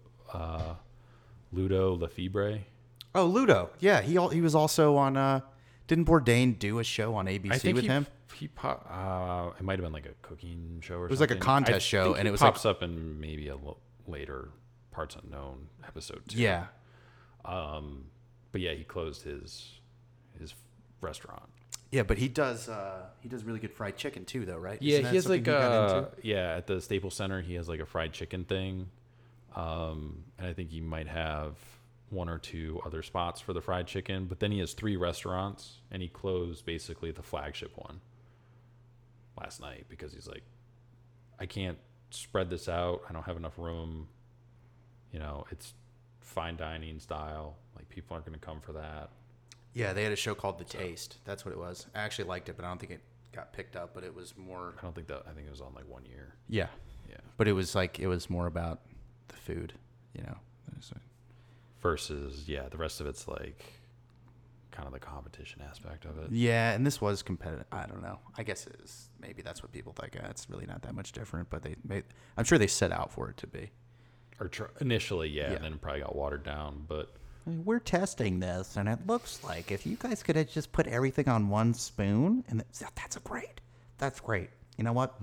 Speaker 3: Ludo Lefebvre.
Speaker 1: Oh, Ludo. Yeah, he was also on. Didn't Bourdain do a show on ABC
Speaker 3: I think
Speaker 1: with him?
Speaker 3: It might have been like a cooking show or something.
Speaker 1: It was like a contest show, and it was
Speaker 3: pops up in maybe a later Parts Unknown episode too.
Speaker 1: Yeah.
Speaker 3: But yeah, he closed his restaurant.
Speaker 1: Yeah, but he does really good fried chicken too, though, right?
Speaker 3: Yeah,
Speaker 1: Isn't that
Speaker 3: he has
Speaker 1: something
Speaker 3: like
Speaker 1: he got into?
Speaker 3: at the Staples Center, he has like a fried chicken thing, and I think he might have 1 or 2 other spots for the fried chicken. But then he has 3 restaurants, and he closed basically the flagship one last night because he's like, I can't spread this out. I don't have enough room. You know, it's fine dining style. Like, people aren't going to come for that.
Speaker 1: Yeah, they had a show called The Taste. That's what it was. I actually liked it, but I don't think it got picked up. But it was more.
Speaker 3: I think it was on like 1 year.
Speaker 1: Yeah.
Speaker 3: Yeah.
Speaker 1: But it was more about the food, you know.
Speaker 3: Versus, yeah, the rest of it's like kind of the competition aspect of it.
Speaker 1: Yeah, and this was competitive. I don't know. I guess it is. Maybe that's what people think. It's really not that much different, but I'm sure they set out for it to be.
Speaker 3: Or initially, yeah, and then it probably got watered down. But
Speaker 1: we're testing this, and it looks like if you guys could have just put everything on one spoon, and that's great. You know what?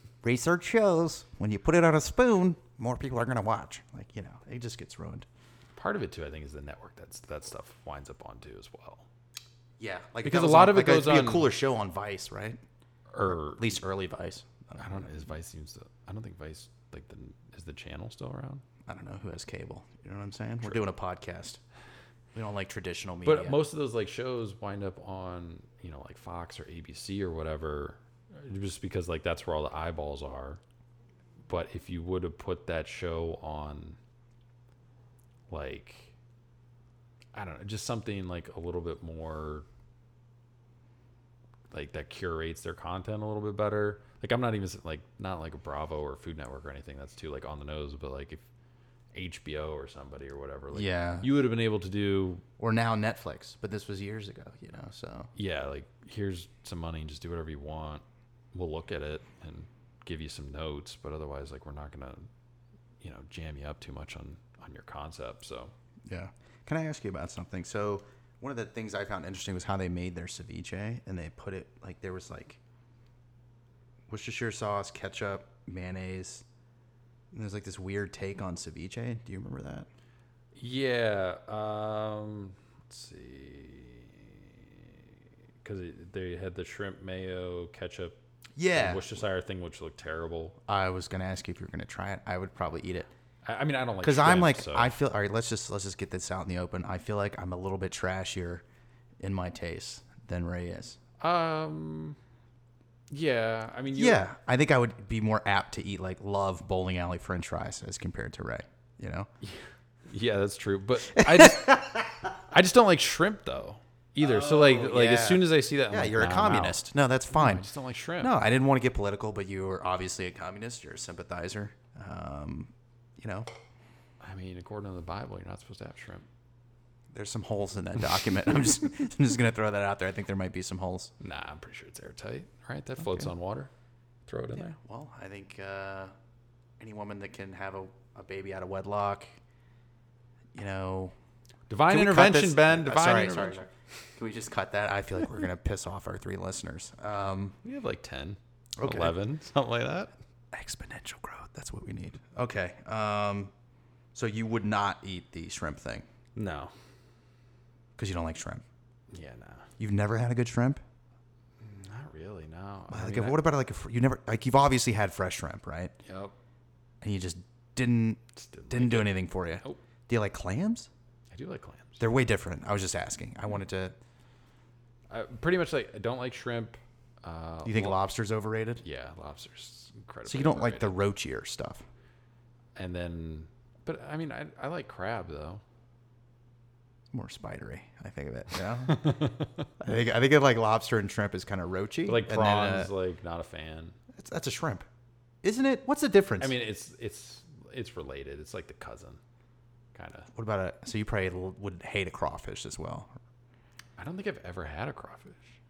Speaker 1: Research shows when you put it on a spoon, more people are going to watch. Like, you know, it just gets ruined.
Speaker 3: part of it too, I think, is the network that stuff winds up on too as well.
Speaker 1: Yeah, like
Speaker 3: Because
Speaker 1: that
Speaker 3: a
Speaker 1: was
Speaker 3: lot
Speaker 1: on-
Speaker 3: of it
Speaker 1: like, it'd
Speaker 3: goes
Speaker 1: be
Speaker 3: on-
Speaker 1: a cooler show on Vice, right?
Speaker 3: Or
Speaker 1: At least early Vice.
Speaker 3: I don't know. Is Vice I don't think Vice is the channel still around?
Speaker 1: I don't know who has cable. You know what I'm saying? We're doing a podcast. We don't like traditional media.
Speaker 3: But most of those like shows wind up on like Fox or ABC or whatever, just because like that's where all the eyeballs are. But if you would have put that show on, like, I don't know, just something like a little bit more, like that curates their content a little bit better. Like I'm not even like not like a Bravo or Food Network or anything. That's too like on the nose. But like if HBO or somebody or whatever, like
Speaker 1: Yeah.
Speaker 3: you would have been able to do.
Speaker 1: or now Netflix, but this was years ago, so.
Speaker 3: Yeah, like here's some money and just do whatever you want. We'll look at it and give you some notes, but otherwise, like we're not gonna, jam you up too much on your concept. So
Speaker 1: Yeah. Can I ask you about something? So one of the things I found interesting was how they made their ceviche, and they put it like there was like Worcestershire sauce, ketchup, mayonnaise. And there's like this weird take on ceviche. Do you remember that?
Speaker 3: yeah, let's see, because they had the shrimp mayo ketchup,
Speaker 1: Yeah.
Speaker 3: Worcestershire thing, which looked terrible.
Speaker 1: I was gonna ask you if you were gonna try it. I would probably eat it.
Speaker 3: I mean, I don't like
Speaker 1: Because I'm
Speaker 3: shrimp,
Speaker 1: like,
Speaker 3: so.
Speaker 1: I feel all right. Let's just get this out in the open. I feel like I'm a little bit trashier in my taste than Ray is.
Speaker 3: Yeah, I mean,
Speaker 1: Yeah, I think I would be more apt to eat like love bowling alley French fries as compared to Ray. You know?
Speaker 3: Yeah, that's true. But I just don't like shrimp though either. So like
Speaker 1: yeah.
Speaker 3: as soon as I see that, I'm
Speaker 1: Yeah,
Speaker 3: like,
Speaker 1: you're a
Speaker 3: nah, I'm out.
Speaker 1: communist. No, that's
Speaker 3: I
Speaker 1: fine.
Speaker 3: just don't like shrimp.
Speaker 1: No, I didn't want to get political, but you are obviously a communist. You're a sympathizer. You know,
Speaker 3: I mean, according to the Bible, you're not supposed to have shrimp.
Speaker 1: there's some holes in that document. I'm just gonna throw that out there. I think there might be some holes.
Speaker 3: Nah, I'm pretty sure it's airtight, right? That floats on water. Throw it in there.
Speaker 1: Well, I think any woman that can have a baby out of wedlock,
Speaker 3: Divine
Speaker 1: Can we cut
Speaker 3: intervention,
Speaker 1: this?
Speaker 3: Ben. Divine
Speaker 1: Sorry.
Speaker 3: intervention.
Speaker 1: Can we just cut that? I feel like we're gonna piss off our 3 listeners.
Speaker 3: We have like 10,
Speaker 1: Okay.
Speaker 3: 11, something like that.
Speaker 1: Exponential growth. That's what we need. Okay. So you would not eat the shrimp thing
Speaker 3: No.
Speaker 1: because you don't like shrimp.
Speaker 3: Yeah, nah.
Speaker 1: You've never had a good shrimp.
Speaker 3: Not really, no.
Speaker 1: Like, what about like you never like you've obviously had fresh shrimp, right?
Speaker 3: Yep.
Speaker 1: And you just didn't
Speaker 3: like
Speaker 1: do anything for you.
Speaker 3: Nope.
Speaker 1: Do you like clams?
Speaker 3: I do like clams.
Speaker 1: They're way different. I was just asking. I wanted to.
Speaker 3: Pretty much like I don't like shrimp.
Speaker 1: You think lobster's overrated?
Speaker 3: Yeah, lobster's incredible.
Speaker 1: So you don't like the roachier stuff?
Speaker 3: And then, but I mean, I like crab though.
Speaker 1: It's more spidery. I think of it. Yeah. I think of like lobster and shrimp is kind of roachy.
Speaker 3: But like
Speaker 1: and then,
Speaker 3: prawns, like not a fan.
Speaker 1: that's a shrimp, isn't it? What's the difference?
Speaker 3: I mean, it's related. It's like the cousin, kind of.
Speaker 1: what about so you probably would hate a crawfish as well.
Speaker 3: I don't think I've ever had a crawfish.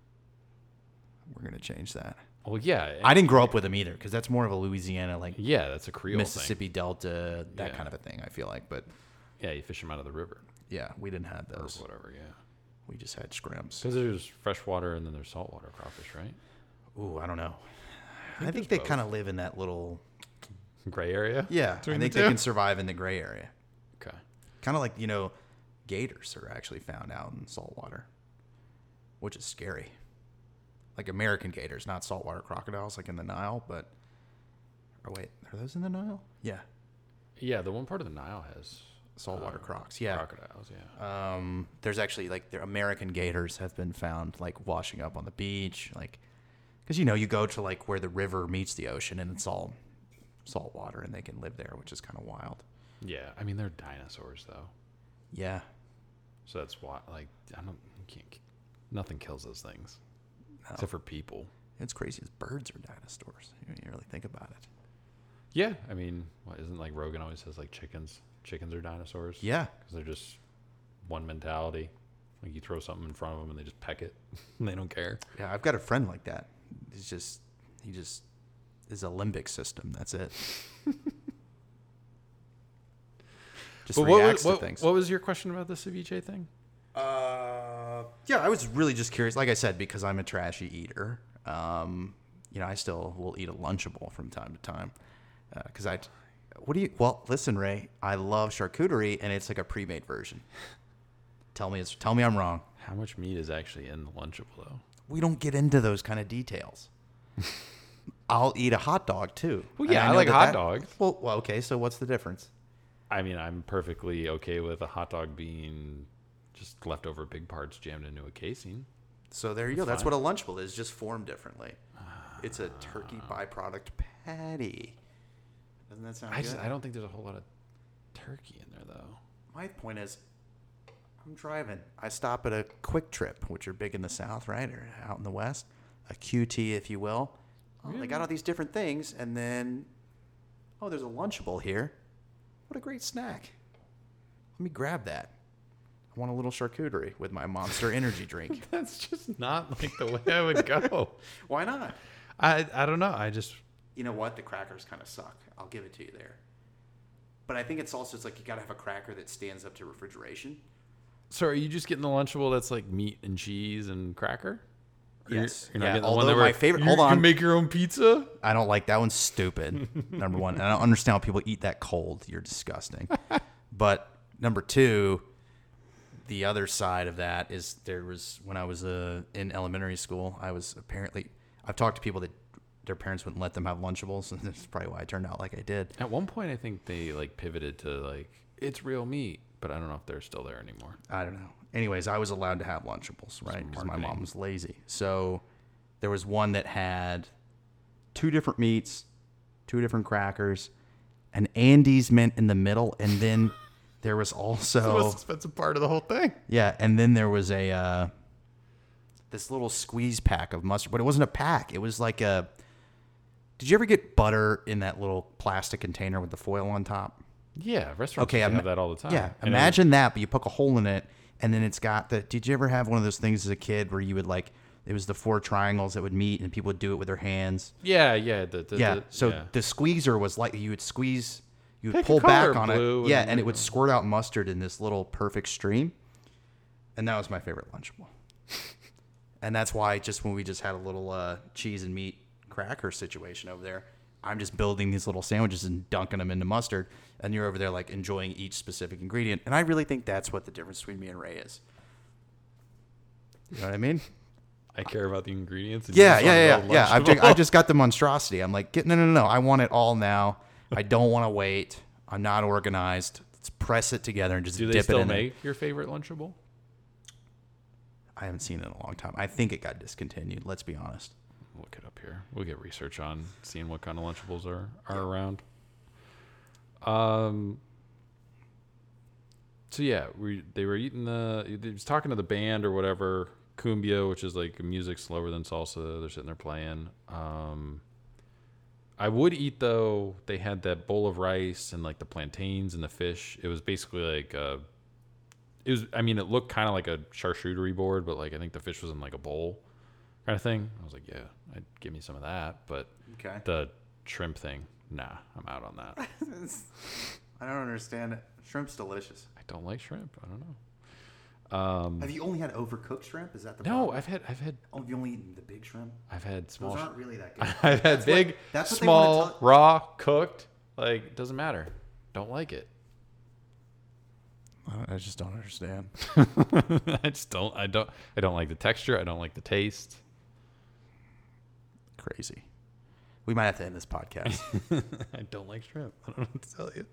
Speaker 1: We're gonna change that.
Speaker 3: Well, yeah,
Speaker 1: I didn't grow up with them either because that's more of a Louisiana, like
Speaker 3: yeah, that's a Creole
Speaker 1: Mississippi Delta, that
Speaker 3: Yeah.
Speaker 1: kind of a thing. I feel like, but
Speaker 3: thing. Yeah, you fish them out of the river
Speaker 1: yeah, we didn't have
Speaker 3: or
Speaker 1: those.
Speaker 3: whatever. Yeah,
Speaker 1: We just had scrimps.
Speaker 3: because there's freshwater and then there's saltwater crawfish, right?
Speaker 1: Ooh, I don't know. I think
Speaker 3: there's
Speaker 1: they
Speaker 3: both.
Speaker 1: kind of live in that little.
Speaker 3: Gray area.
Speaker 1: Yeah, I
Speaker 3: Between
Speaker 1: think
Speaker 3: the
Speaker 1: they
Speaker 3: two?
Speaker 1: can survive in the gray area.
Speaker 3: Okay.
Speaker 1: Kind of like gators are actually found out in saltwater, which is scary. Like American gators, not saltwater crocodiles, like in the Nile. But wait, are those in the Nile? Yeah,
Speaker 3: Yeah, the one part of the Nile has
Speaker 1: saltwater crocs. Yeah,
Speaker 3: crocodiles. Yeah.
Speaker 1: there's actually like the American gators have been found like washing up on the beach, like because you go to like where the river meets the ocean and it's all salt water and they can live there, which is kind of wild.
Speaker 3: Yeah, I mean they're dinosaurs though,
Speaker 1: Yeah,
Speaker 3: so that's why. Like I don't, you can't, nothing kills those things except for people.
Speaker 1: it's crazy as birds are dinosaurs. You really think about it.
Speaker 3: Yeah, I mean, what, isn't like Rogan always says like chickens? Chickens are dinosaurs.
Speaker 1: Yeah,
Speaker 3: because they're just one mentality. Like you throw something in front of them and they just peck it. And they don't care.
Speaker 1: yeah. I've got a friend like that. He just is a limbic system. That's it. Just
Speaker 3: But
Speaker 1: reacts to things.
Speaker 3: what was your question about the ceviche thing?
Speaker 1: Yeah, I was really just curious. Like I said, because I'm a trashy eater, I still will eat a Lunchable from time to time. Because What do you? Well, listen, Ray. I love charcuterie, and it's like a pre-made version. Tell me I'm wrong.
Speaker 3: How much meat is actually in the Lunchable though?
Speaker 1: We don't get into those kind of details. I'll eat a hot dog too.
Speaker 3: Well, yeah,
Speaker 1: And
Speaker 3: I
Speaker 1: know
Speaker 3: like
Speaker 1: that
Speaker 3: hot
Speaker 1: that-
Speaker 3: dogs.
Speaker 1: Well, okay. So what's the difference?
Speaker 3: I mean, I'm perfectly okay with a hot dog being just leftover big parts jammed into a casing.
Speaker 1: So there you go. That's
Speaker 3: fine.
Speaker 1: what a Lunchable is, just formed differently. It's a turkey byproduct patty. Doesn't that sound good?
Speaker 3: I don't think there's a whole lot of turkey in there though.
Speaker 1: My point is, I'm driving. I stop at a Quick Trip, which are big in the South, right? Or out in the West. A QT, if you will. Oh, they got all these different things. And then, oh, there's a Lunchable here. What a great snack. Let me grab that. I want a little charcuterie with my Monster energy drink.
Speaker 3: That's just not like the way I would go.
Speaker 1: Why not?
Speaker 3: I don't know. I just
Speaker 1: You know what? The crackers kind of suck. I'll give it to you there. But I think it's also, it's like you got to have a cracker that stands up to refrigeration.
Speaker 3: So are you just getting the Lunchable that's like meat and cheese and cracker? Or
Speaker 1: Yes.
Speaker 3: You're not
Speaker 1: Yeah,
Speaker 3: getting the
Speaker 1: although
Speaker 3: one that
Speaker 1: my favorite- hold
Speaker 3: You
Speaker 1: on.
Speaker 3: can make your own pizza?
Speaker 1: I don't like that one's stupid. Number one. And I don't understand how people eat that cold. You're disgusting. But number two, the other side of that is there was, when I was in elementary school, I've talked to people that their parents wouldn't let them have Lunchables, and that's probably why I turned out like I did.
Speaker 3: At one point, I think they like pivoted to like it's real meat, but I don't know if they're still there anymore.
Speaker 1: I don't know. Anyways, I was allowed to have Lunchables, right? Because my
Speaker 3: marketing.
Speaker 1: mom was lazy. So there was one that had 2 different meats, 2 different crackers, an Andes mint in the middle, and then there was
Speaker 3: The
Speaker 1: also
Speaker 3: most expensive part of the whole thing.
Speaker 1: yeah, and then there was a this little squeeze pack of mustard, but it wasn't a pack. It was like a. Did you ever get butter in that little plastic container with the foil on top?
Speaker 3: Yeah, restaurants
Speaker 1: Okay,
Speaker 3: have that all the time.
Speaker 1: Yeah,
Speaker 3: And
Speaker 1: imagine that, but you poke a hole in it, and then it's got the. Did you ever have one of those things as a kid where you would like? It was the 4 triangles that would meet, and people would do it with their hands.
Speaker 3: yeah.
Speaker 1: So the squeezer was like you would squeeze, you would
Speaker 3: Pick a
Speaker 1: pull back
Speaker 3: color,
Speaker 1: on
Speaker 3: blue
Speaker 1: it, yeah,
Speaker 3: and
Speaker 1: and it would squirt out mustard in this little perfect stream, and that was my favorite Lunchable. And that's why just when we just had a little cheese and meat cracker situation over there, I'm just building these little sandwiches and dunking them into mustard, and you're over there like enjoying each specific ingredient. And I really think that's what the difference between me and Ray is. You know what I mean?
Speaker 3: I care about the ingredients. And
Speaker 1: Yeah,
Speaker 3: you just
Speaker 1: yeah,
Speaker 3: want
Speaker 1: yeah,
Speaker 3: a
Speaker 1: yeah.
Speaker 3: Lunchable.
Speaker 1: I just got the monstrosity. I'm like, no. I want it all now. I don't want to wait. I'm not organized. Let's press it together and just
Speaker 3: Do they
Speaker 1: dip it
Speaker 3: still
Speaker 1: in.
Speaker 3: make your favorite Lunchable?
Speaker 1: I haven't seen it in a long time. I think it got discontinued. Let's be honest.
Speaker 3: Look it up here. We'll get research on seeing what kind of Lunchables are around. So yeah, they were eating he was talking to the band or whatever, cumbia, which is like music slower than salsa. They're sitting there playing. I would eat though. They had that bowl of rice and like the plantains and the fish. It was basically like it looked kind of like a charcuterie board, but like I think the fish was in like a bowl kind of thing. I was like, yeah, I'd give me some of that, but
Speaker 1: Okay.
Speaker 3: the shrimp thing, nah, I'm out on that.
Speaker 1: I don't understand it. Shrimp's delicious.
Speaker 3: I don't like shrimp. I don't know.
Speaker 1: Have you only had overcooked shrimp? Is that the
Speaker 3: No,
Speaker 1: problem?
Speaker 3: I've had
Speaker 1: Oh, have you only eaten the big shrimp?
Speaker 3: small.
Speaker 1: Those aren't really that good.
Speaker 3: I've had big,
Speaker 1: that's what they wanna
Speaker 3: small,
Speaker 1: tell-
Speaker 3: raw, cooked. Like it doesn't matter. Don't like it.
Speaker 1: I just don't understand.
Speaker 3: I just don't. I don't like the texture. I don't like the taste.
Speaker 1: Crazy. We might have to end this podcast.
Speaker 3: I don't like shrimp. I don't know what to tell you.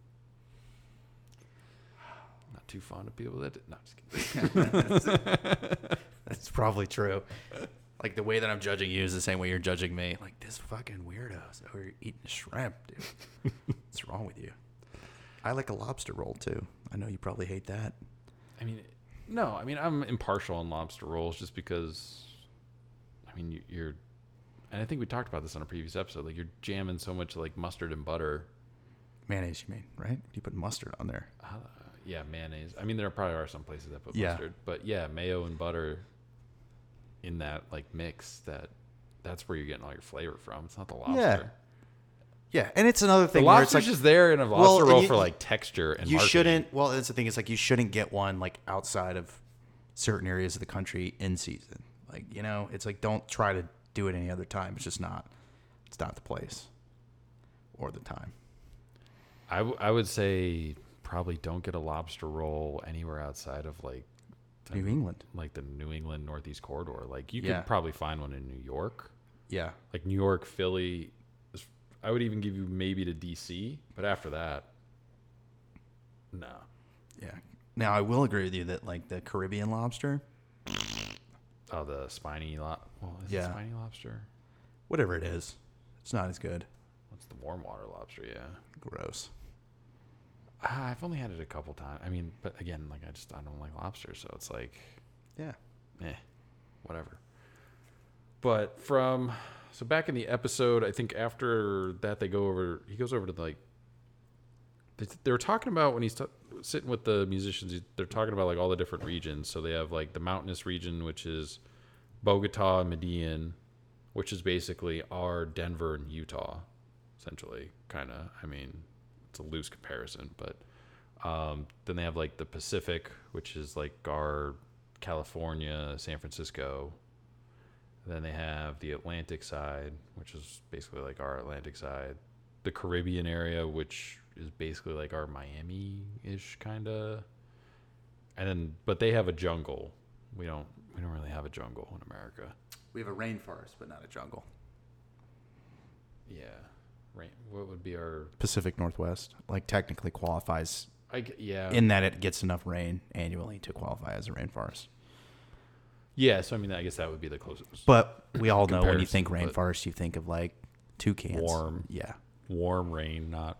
Speaker 3: Not too fond of people that. No, just kidding.
Speaker 1: That's probably true. Like the way that I'm judging you is the same way you're judging me. Like this fucking weirdo's over here eating shrimp, dude. What's wrong with you? I like a lobster roll too. I know you probably hate that.
Speaker 3: I mean, no. I mean, I'm impartial on lobster rolls just because. I mean, you're, and I think we talked about this on a previous episode. Like you're jamming so much like mustard and butter.
Speaker 1: Mayonnaise, you mean, right? You put mustard on there.
Speaker 3: Yeah, mayonnaise. I mean, there probably are some places that put
Speaker 1: Yeah.
Speaker 3: mustard, but yeah, mayo and butter in that like mix. That's where you're getting all your flavor from. It's not the lobster.
Speaker 1: Yeah, and it's another
Speaker 3: The
Speaker 1: thing where it's
Speaker 3: lobster's
Speaker 1: like
Speaker 3: just there in a lobster
Speaker 1: and
Speaker 3: roll
Speaker 1: you-
Speaker 3: for like texture and
Speaker 1: you
Speaker 3: marketing.
Speaker 1: shouldn't. Well, that's the thing. It's like you shouldn't get one like outside of certain areas of the country in season. Like it's like don't try to do it any other time. It's just not. It's not the place or the time.
Speaker 3: I would say probably don't get a lobster roll anywhere outside of like
Speaker 1: New England.
Speaker 3: like the New England Northeast corridor. Like you
Speaker 1: Yeah.
Speaker 3: could probably find one in New York,
Speaker 1: Yeah.
Speaker 3: like New York, Philly. I would even give you maybe to DC, but after that, no.
Speaker 1: Yeah. Now I will agree with you that like the Caribbean lobster,
Speaker 3: Oh, the spiny well, is
Speaker 1: Yeah.
Speaker 3: it spiny lobster?
Speaker 1: whatever it is, it's not as good.
Speaker 3: What's the warm water lobster? Yeah.
Speaker 1: Gross.
Speaker 3: I've only had it a couple times. I mean, but again, like I don't like lobster, so it's like,
Speaker 1: Yeah.
Speaker 3: whatever. But so back in the episode, I think after that he goes over to like, they were talking about when he's sitting with the musicians, they're talking about like all the different regions. So they have like the mountainous region, which is Bogota and Medellin, which is basically our Denver and Utah, essentially, kind of. I mean, it's a loose comparison, but then they have like the Pacific, which is like our California, San Francisco. Then they have the Atlantic side, which is basically like our Atlantic side. The Caribbean area, which is basically like our Miami-ish kind of. And then, but they have a jungle. We don't really have a jungle in America.
Speaker 1: We have a rainforest, but not a jungle.
Speaker 3: Yeah. Right. What would be our
Speaker 1: Pacific Northwest, like technically qualifies
Speaker 3: yeah.
Speaker 1: in that it gets enough rain annually to qualify as a rainforest.
Speaker 3: Yeah, so I mean I guess that would be the closest.
Speaker 1: But we all know when you think
Speaker 3: Comparison, but-
Speaker 1: rainforest, you think of like toucans.
Speaker 3: Warm.
Speaker 1: Yeah.
Speaker 3: Warm rain, not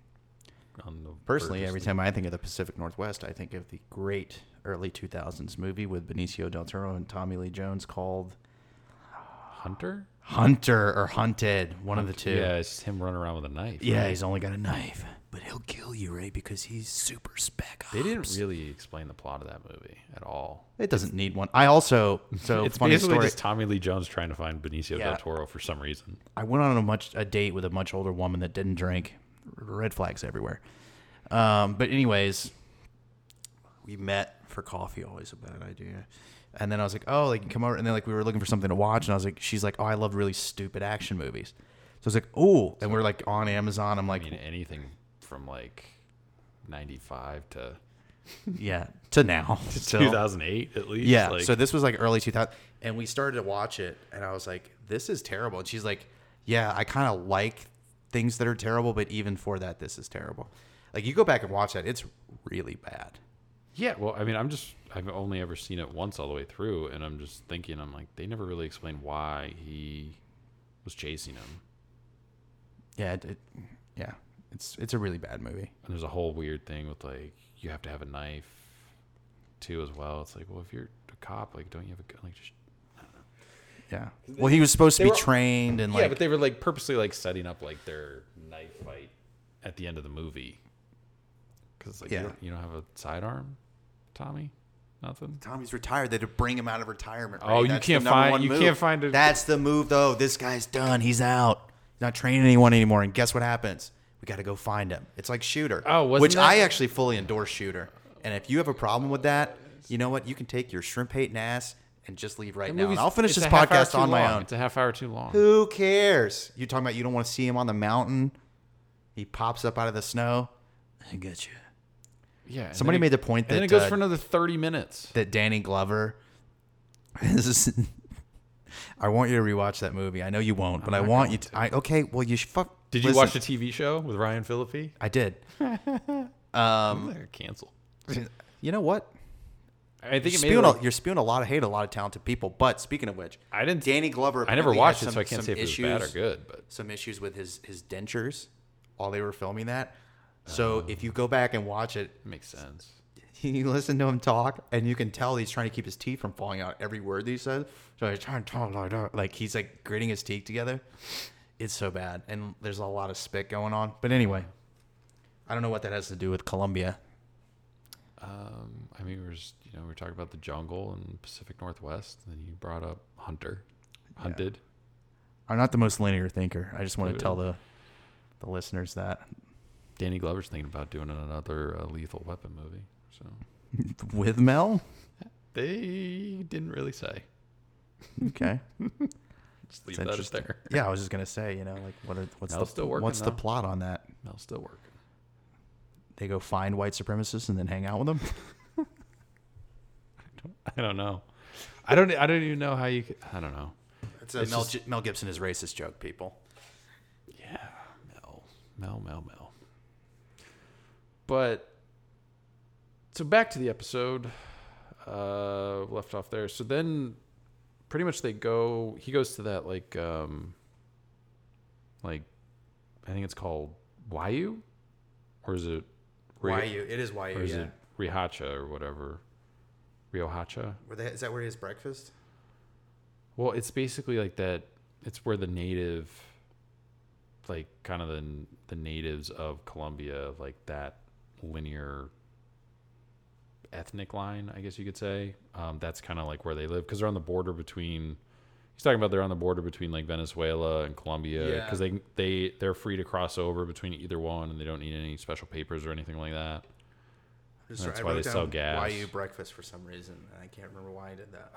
Speaker 3: on the
Speaker 1: Personally,
Speaker 3: verge of
Speaker 1: every
Speaker 3: sleep.
Speaker 1: time I think of the Pacific Northwest, I think of the great early 2000s movie with Benicio del Toro and Tommy Lee Jones called
Speaker 3: Hunter?
Speaker 1: Hunter or Hunted, one of the two.
Speaker 3: Yeah, it's just him running around with a knife.
Speaker 1: Yeah,
Speaker 3: right?
Speaker 1: he's only got a knife, but he'll kill you, right? Because he's super spec ops.
Speaker 3: They didn't really explain the plot of that movie at all.
Speaker 1: It doesn't need one. I also
Speaker 3: It's
Speaker 1: funny
Speaker 3: basically
Speaker 1: story.
Speaker 3: just Tommy Lee Jones trying to find Benicio
Speaker 1: Yeah.
Speaker 3: del Toro for some reason.
Speaker 1: I went on a date with a much older woman that didn't drink. Red flags everywhere. But anyways, we met for coffee. Always a bad idea. And then I was like, oh, like come over. And then like we were looking for something to watch. And I was like, she's like, oh, I love really stupid action movies. So I was like, oh. And we're like on Amazon. I'm like,
Speaker 3: I mean, anything from like 95 to
Speaker 1: yeah, to now. Still.
Speaker 3: 2008 at least.
Speaker 1: Yeah.
Speaker 3: Like,
Speaker 1: So this was like early 2000, and we started to watch it, and I was like, "This is terrible." And she's like, "Yeah, I kind of like things that are terrible, but even for that, this is terrible." Like you go back and watch that, it's really bad.
Speaker 3: yeah, well, I mean, I've only ever seen it once all the way through, and I'm just thinking, I'm like, they never really explained why he was chasing him.
Speaker 1: Yeah, yeah, it's a really bad movie.
Speaker 3: And there's a whole weird thing with like you have to have a knife too as well. It's like, well, if you're a cop, like, don't you have a gun? Like, just
Speaker 1: Yeah. Well, he was supposed to
Speaker 3: they
Speaker 1: be
Speaker 3: were-
Speaker 1: trained and
Speaker 3: yeah,
Speaker 1: like
Speaker 3: but they were like purposely like setting up like their knife fight at the end of the movie because like
Speaker 1: Yeah.
Speaker 3: you don't have a sidearm, Tommy, nothing.
Speaker 1: Tommy's retired. They had to bring him out of retirement.
Speaker 3: Oh,
Speaker 1: right?
Speaker 3: you
Speaker 1: That's the
Speaker 3: can't
Speaker 1: number
Speaker 3: find-
Speaker 1: one
Speaker 3: you
Speaker 1: move.
Speaker 3: can't find a-
Speaker 1: That's the move, though. This guy's done. He's out. He's not training anyone anymore. And guess what happens? We got to go find him. It's like Shooter.
Speaker 3: Oh, wasn't
Speaker 1: which
Speaker 3: that-
Speaker 1: I actually fully endorse Shooter. And if you have a problem with that, you know what? You can take your shrimp hating ass and just leave right now. And I'll finish this podcast on my own.
Speaker 3: It's a half hour too long.
Speaker 1: Who cares? You talking about you don't want to see him on the mountain? He pops up out of the snow. I get you.
Speaker 3: Yeah. and
Speaker 1: Somebody
Speaker 3: then
Speaker 1: made the point
Speaker 3: and then
Speaker 1: that
Speaker 3: it goes for another 30 minutes.
Speaker 1: that Danny Glover. I want you to rewatch that movie. I know you won't, but I
Speaker 3: not
Speaker 1: want
Speaker 3: going
Speaker 1: you to. Okay, well you should fuck.
Speaker 3: Did you watch the TV show with Ryan Phillippe?
Speaker 1: I did.
Speaker 3: They're canceled.
Speaker 1: You know what?
Speaker 3: I think it made
Speaker 1: Spewing
Speaker 3: like,
Speaker 1: you're spewing a lot of hate, at a lot of talented people. But speaking of which,
Speaker 3: I didn't.
Speaker 1: Danny Glover.
Speaker 3: I never
Speaker 1: apparently
Speaker 3: watched
Speaker 1: had
Speaker 3: it, so I can't say if it was bad or good. But
Speaker 1: some issues with his dentures while they were filming that. So if you go back and watch it,
Speaker 3: it makes sense.
Speaker 1: you listen to him talk, and you can tell he's trying to keep his teeth from falling out every word that he says. So he's trying to talk like that. Like he's like gritting his teeth together. It's so bad, and there's a lot of spit going on. But anyway, I don't know what that has to do with Colombia.
Speaker 3: I mean, we're talking about the jungle and Pacific Northwest, and then you brought up Hunted.
Speaker 1: I'm not the most linear thinker. I just want to
Speaker 3: Good.
Speaker 1: tell the listeners that
Speaker 3: Danny Glover's thinking about doing another Lethal Weapon movie. So
Speaker 1: with Mel.
Speaker 3: they didn't really say.
Speaker 1: Okay.
Speaker 3: Just leave
Speaker 1: It's
Speaker 3: that as there.
Speaker 1: Yeah, I was just gonna say, like what's
Speaker 3: Mel's still working,
Speaker 1: what's the
Speaker 3: though.
Speaker 1: plot on that?
Speaker 3: Mel's still working.
Speaker 1: they go find white supremacists and then hang out with them?
Speaker 3: I don't know. I don't even know how you. I don't know.
Speaker 1: It's a Mel Gibson is racist joke, people.
Speaker 3: Yeah, Mel. But so back to the episode. Left off there. So then, pretty much he goes to that like I think it's called Waiyu, or is it
Speaker 1: Waiyu? It is Waiyu.
Speaker 3: or is
Speaker 1: Yeah.
Speaker 3: it Rihacha or whatever? Riohacha.
Speaker 1: Is that where he has breakfast?
Speaker 3: Well, it's basically like that. It's where the native, like kind of the natives of Colombia, like that linear ethnic line, I guess you could say. That's kind of like where they live because they're on the border between. He's talking about they're on the border between like Venezuela and Colombia because they're free to cross over between either one and they don't need any special papers or anything like that. That's why they sell gas.
Speaker 1: Waiyu breakfast for some reason. I can't remember why I did that.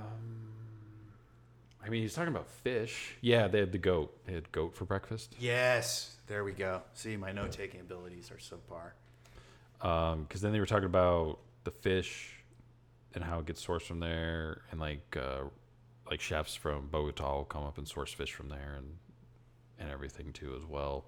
Speaker 3: I mean, he's talking about fish. Yeah, they had the goat. They had goat for breakfast.
Speaker 1: Yes, there we go. See, my note-taking abilities are subpar.
Speaker 3: Because then they were talking about the fish and how it gets sourced from there, and like chefs from Bogota will come up and source fish from there and everything too as well.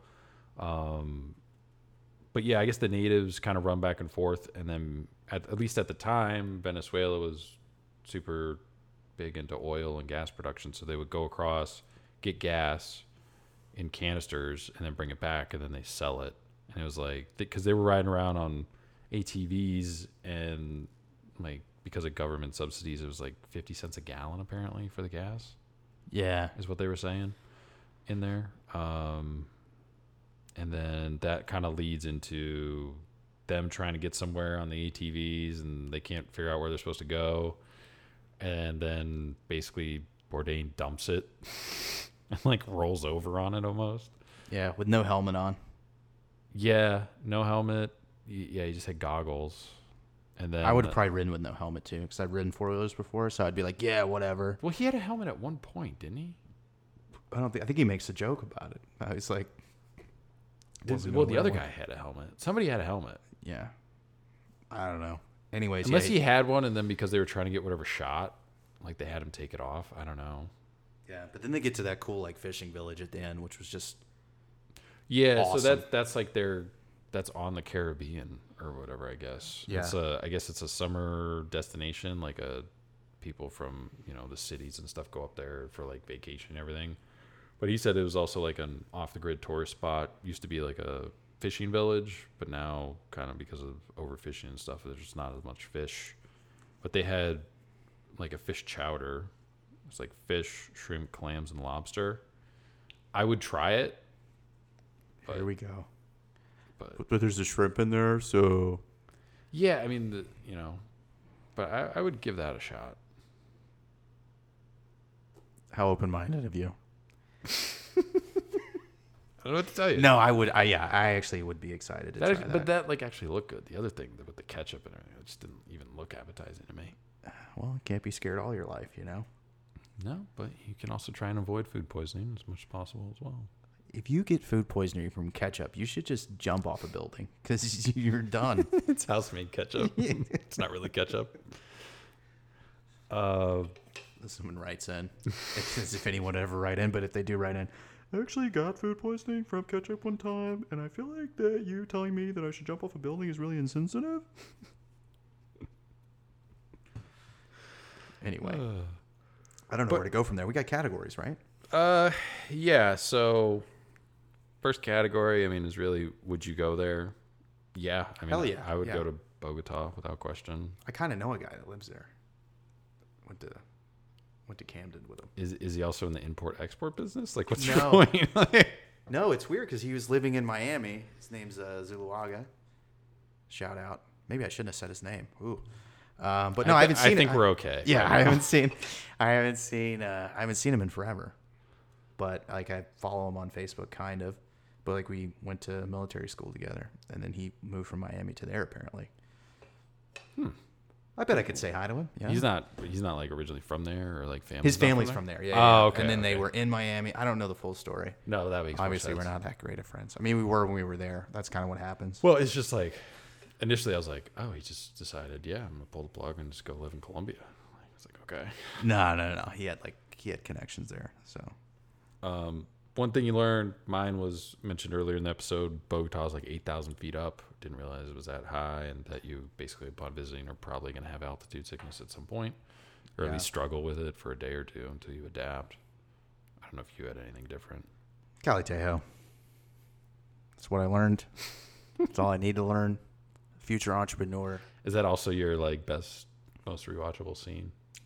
Speaker 3: But yeah, I guess the natives kind of run back and forth, and then at least at the time, Venezuela was super big into oil and gas production, so they would go across, get gas in canisters, and then bring it back, and then they sell it. And it was like because they were riding around on ATVs, and like because of government subsidies, it was like 50 cents a gallon apparently for the gas.
Speaker 1: Yeah,
Speaker 3: is what they were saying in there. And then that kind of leads into them trying to get somewhere on the ATVs, and they can't figure out where they're supposed to go. And then basically Bourdain dumps it and like rolls over on it almost.
Speaker 1: Yeah, with no helmet on.
Speaker 3: Yeah, no helmet. Yeah, he just had goggles. And then
Speaker 1: I would have probably ridden with no helmet too, because I'd ridden 4-wheelers before, so I'd be like, yeah, whatever.
Speaker 3: Well, he had a helmet at one point, didn't he?
Speaker 1: I think he makes a joke about it. He's like,
Speaker 3: well, the other guy had a helmet. Somebody had a helmet.
Speaker 1: Yeah. I don't know. Anyways,
Speaker 3: unless he had one, and then because they were trying to get whatever shot, like they had him take it off. I don't know.
Speaker 1: Yeah, but then they get to that cool like fishing village at the end, which was just
Speaker 3: awesome. So that's like that's on the Caribbean or whatever, I guess.
Speaker 1: Yeah.
Speaker 3: I guess it's a summer destination, like people from, the cities and stuff go up there for like vacation and everything. But he said it was also like an off the grid tourist spot. Used to be like a fishing village, but now kind of because of overfishing and stuff, there's just not as much fish. But they had like a fish chowder. It's like fish, shrimp, clams, and lobster. I would try it.
Speaker 1: Here we go.
Speaker 3: But
Speaker 1: there's a shrimp in there, so
Speaker 3: yeah, I mean, but I would give that a shot.
Speaker 1: How open-minded of you.
Speaker 3: I don't know what to tell you.
Speaker 1: No, I would. I actually would be excited to try that.
Speaker 3: But that like actually looked good. The other thing with the ketchup and everything, it just didn't even look appetizing to me.
Speaker 1: Well, you can't be scared all your life,
Speaker 3: No, but you can also try and avoid food poisoning as much as possible as well.
Speaker 1: If you get food poisoning from ketchup, you should just jump off a building because you're done.
Speaker 3: It's house-made ketchup. It's not really ketchup.
Speaker 1: Someone writes in. It's as if anyone would ever write in, but if they do write in, I actually got food poisoning from ketchup one time, and I feel like that you telling me that I should jump off a building is really insensitive. Anyway, I don't know where to go from there. We got categories, right?
Speaker 3: Yeah. So, first category, I mean, is really, would you go there? Yeah. I mean,
Speaker 1: Hell yeah.
Speaker 3: I would
Speaker 1: Yeah.
Speaker 3: go to Bogota without question.
Speaker 1: I kind of know a guy that lives there. Went to Camden with him.
Speaker 3: Is he also in the import-export business? Like, what's
Speaker 1: No.
Speaker 3: your point?
Speaker 1: No, it's weird because he was living in Miami. His name's Zuluaga. Shout out. Maybe I shouldn't have said his name. Ooh. But no, I haven't seen.
Speaker 3: I think we're okay.
Speaker 1: Yeah, I haven't seen him in forever. But like I follow him on Facebook, kind of. But like we went to military school together, and then he moved from Miami to there apparently. I bet I could say hi to him. Yeah.
Speaker 3: He's not like originally from there or like family.
Speaker 1: His family's from there. Yeah.
Speaker 3: Oh,
Speaker 1: yeah.
Speaker 3: okay.
Speaker 1: And then they
Speaker 3: okay.
Speaker 1: were in Miami. I don't know the full story.
Speaker 3: No, that makes more
Speaker 1: Obviously, we're
Speaker 3: sense.
Speaker 1: not that great of friends. I mean, we were when we were there. That's kind of what happens.
Speaker 3: Well, it's just like initially I was like, oh, he just decided, yeah, I'm gonna pull the plug and just go live in Colombia. It's like, okay.
Speaker 1: No. He had connections there. So
Speaker 3: One thing you learned, mine was mentioned earlier in the episode, Bogota is like 8,000 feet up. Didn't realize it was that high, and that you basically, upon visiting, are probably going to have altitude sickness at some point, or at
Speaker 1: Yeah.
Speaker 3: least struggle with it for a day or two until you adapt. I don't know if you had anything different.
Speaker 1: Cali Tejo. That's what I learned. That's all I need to learn. Future entrepreneur.
Speaker 3: Is that also your like best, most rewatchable scene?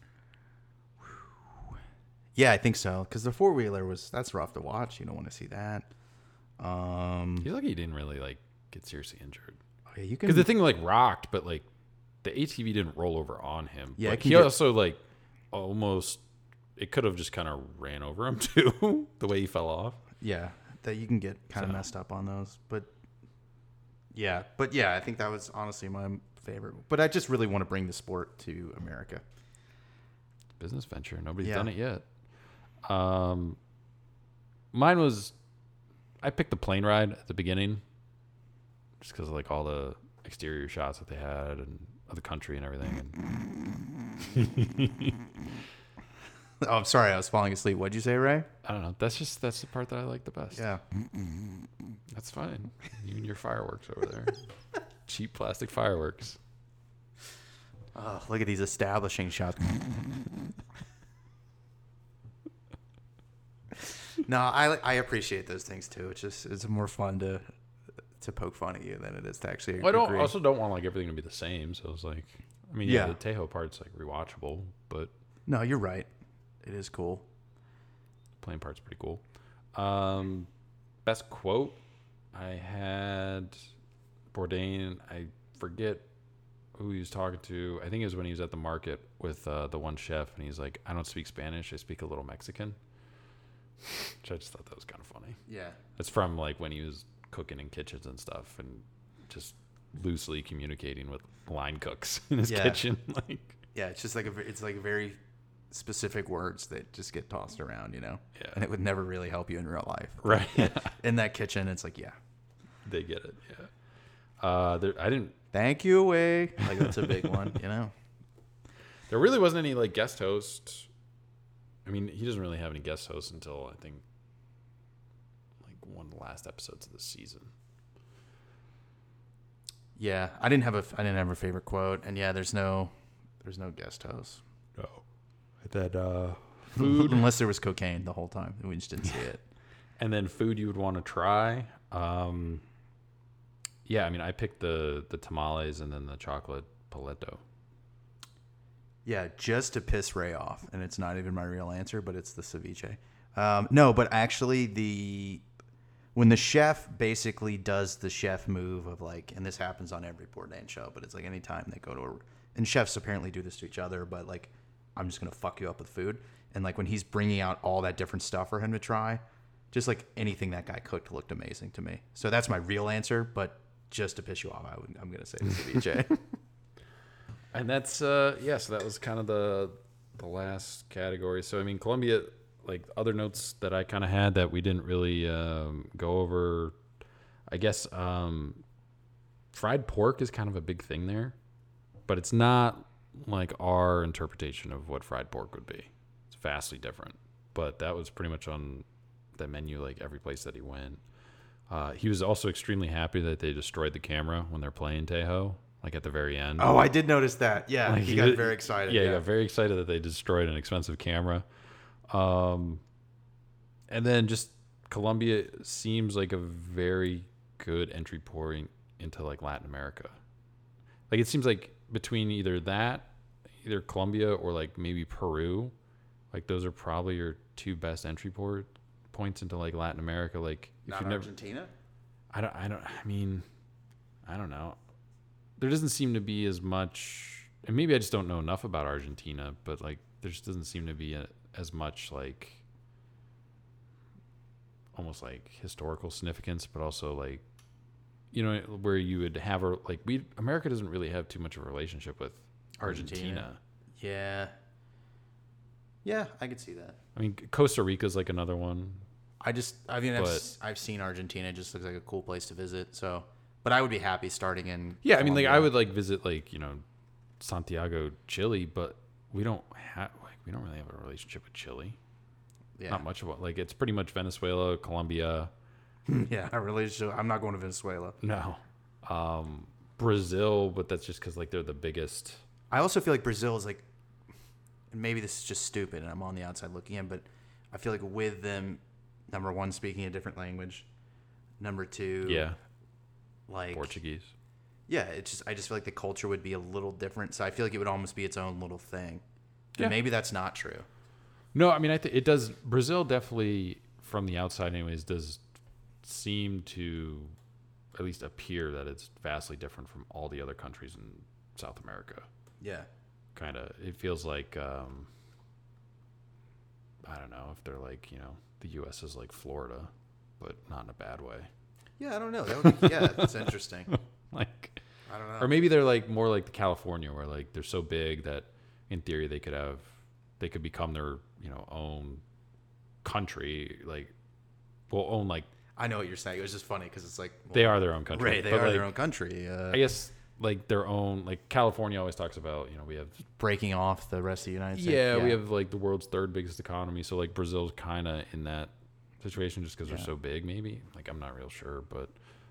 Speaker 1: Yeah, I think so. Because the 4-wheeler that's rough to watch. You don't want to see that.
Speaker 3: He's lucky he didn't really like get seriously injured.
Speaker 1: Yeah, you can.
Speaker 3: Because the thing like rocked, but like the ATV didn't roll over on him.
Speaker 1: Yeah,
Speaker 3: but
Speaker 1: it can
Speaker 3: he
Speaker 1: get-
Speaker 3: also like almost. It could have just kind of ran over him too, the way he fell off.
Speaker 1: Yeah, that you can get kind of
Speaker 3: So.
Speaker 1: messed up on those. But yeah, I think that was honestly my favorite. But I just really want to bring the sport to America.
Speaker 3: Business venture. Nobody's
Speaker 1: Yeah.
Speaker 3: done it yet. Mine was, I picked the plane ride at the beginning, just because of like all the exterior shots that they had and of the country and everything. And
Speaker 1: Oh, I'm sorry, I was falling asleep. What'd you say, Ray?
Speaker 3: I don't know. That's the part that I like the best.
Speaker 1: Yeah.
Speaker 3: That's fine. You and your fireworks over there. Cheap plastic fireworks.
Speaker 1: Oh, look at these establishing shots. No, I appreciate those things too. It's more fun to poke fun at you than it is to actually
Speaker 3: Well, I
Speaker 1: agree.
Speaker 3: also don't want like everything to be the same. So it's like, I mean, yeah,
Speaker 1: Yeah.
Speaker 3: the Tejo part's like rewatchable, but
Speaker 1: No, you're right. It is cool.
Speaker 3: the plane part's pretty cool. Best quote, I had Bourdain. I forget who he was talking to. I think it was when he was at the market with the one chef, and he's like, "I don't speak Spanish. I speak a little Mexican." Which I just thought that was kind of funny.
Speaker 1: Yeah.
Speaker 3: It's from like when he was cooking in kitchens and stuff, and just loosely communicating with line cooks in his
Speaker 1: Yeah.
Speaker 3: kitchen. Like,
Speaker 1: Yeah, it's just like it's like very specific words that just get tossed around, you know.
Speaker 3: Yeah.
Speaker 1: And it would never really help you in real life.
Speaker 3: right?
Speaker 1: In that kitchen, it's like, yeah,
Speaker 3: They get it. Yeah. I didn't.
Speaker 1: thank you, away. Like that's a big one, you know.
Speaker 3: There really wasn't any like guest host. I mean, he doesn't really have any guest hosts until I think like one of the last episodes of the season.
Speaker 1: Yeah, I didn't have a favorite quote, and yeah, there's no guest host.
Speaker 3: No. That
Speaker 1: Food, unless there was cocaine the whole time, we just didn't see it.
Speaker 3: and then food you would want to try. Yeah, I mean, I picked the tamales and then the chocolate paleto.
Speaker 1: Yeah, just to piss Ray off, and it's not even my real answer, but it's the ceviche. No, but actually when the chef basically does the chef move of like, and this happens on every Bourdain show, but it's like anytime they go to and chefs apparently do this to each other, but like, I'm just going to fuck you up with food. And like when he's bringing out all that different stuff for him to try, just like anything that guy cooked looked amazing to me. So that's my real answer, but just to piss you off, I'm going to say the ceviche.
Speaker 3: And that's so that was kind of the last category. So I mean, Colombia, like other notes that I kind of had that we didn't really go over. I guess fried pork is kind of a big thing there, but it's not like our interpretation of what fried pork would be. It's vastly different. But that was pretty much on the menu like every place that he went. He was also extremely happy that they destroyed the camera when they're playing Tejo. Like at the very end.
Speaker 1: Oh, I did notice that. Yeah,
Speaker 3: Like,
Speaker 1: he got very excited.
Speaker 3: Yeah, he got very excited that they destroyed an expensive camera. And then just Colombia seems like a very good entry point into like Latin America. Like it seems like between either Colombia or like maybe Peru, like those are probably your two best entry points into like Latin America. Like if
Speaker 1: Not
Speaker 3: you've never,
Speaker 1: Argentina?
Speaker 3: I don't know. There doesn't seem to be as much, and maybe I just don't know enough about Argentina, but like there just doesn't seem to be as much like almost like historical significance, but also like, you know, where you would have America doesn't really have too much of a relationship with Argentina.
Speaker 1: Yeah. Yeah, I could see that.
Speaker 3: I mean, Costa Rica's like another one.
Speaker 1: I've seen Argentina. It just looks like a cool place to visit. So, but I would be happy starting in.
Speaker 3: Yeah, I mean, like I
Speaker 1: Colombia.
Speaker 3: would like visit like Santiago, Chile, but we don't really have a relationship with Chile.
Speaker 1: Yeah.
Speaker 3: Not much of it. Like it's pretty much Venezuela, Colombia.
Speaker 1: Yeah, a relationship. I'm not going to Venezuela.
Speaker 3: No, Brazil, but that's just because like they're the biggest.
Speaker 1: I also feel like Brazil is like, and maybe this is just stupid, and I'm on the outside looking in, but I feel like with them, number one, speaking a different language, number two,
Speaker 3: Yeah,
Speaker 1: like
Speaker 3: Portuguese.
Speaker 1: Yeah, I just feel like the culture would be a little different. So I feel like it would almost be its own little thing.
Speaker 3: Yeah.
Speaker 1: And maybe that's not true.
Speaker 3: No, I mean, I think it does. Brazil definitely, from the outside, anyways, does seem to at least appear that it's vastly different from all the other countries in South America.
Speaker 1: Yeah.
Speaker 3: Kind of, it feels like I don't know if they're like the U.S. is like Florida, but not in a bad way.
Speaker 1: Yeah, I don't know. That would be, yeah, that's interesting.
Speaker 3: Like,
Speaker 1: I don't know.
Speaker 3: or maybe they're like more like California, where like they're so big that in theory they could become their own country, like own like
Speaker 1: I know what you're saying. It was just funny because it's like
Speaker 3: they are their own country,
Speaker 1: right. They
Speaker 3: but
Speaker 1: are
Speaker 3: like,
Speaker 1: their own country.
Speaker 3: I guess like their own, like California always talks about we have
Speaker 1: breaking off the rest of the United States.
Speaker 3: yeah, we have like the world's third biggest economy, so like Brazil's kind of in that situation just because they're so big. Maybe like I'm not real sure, but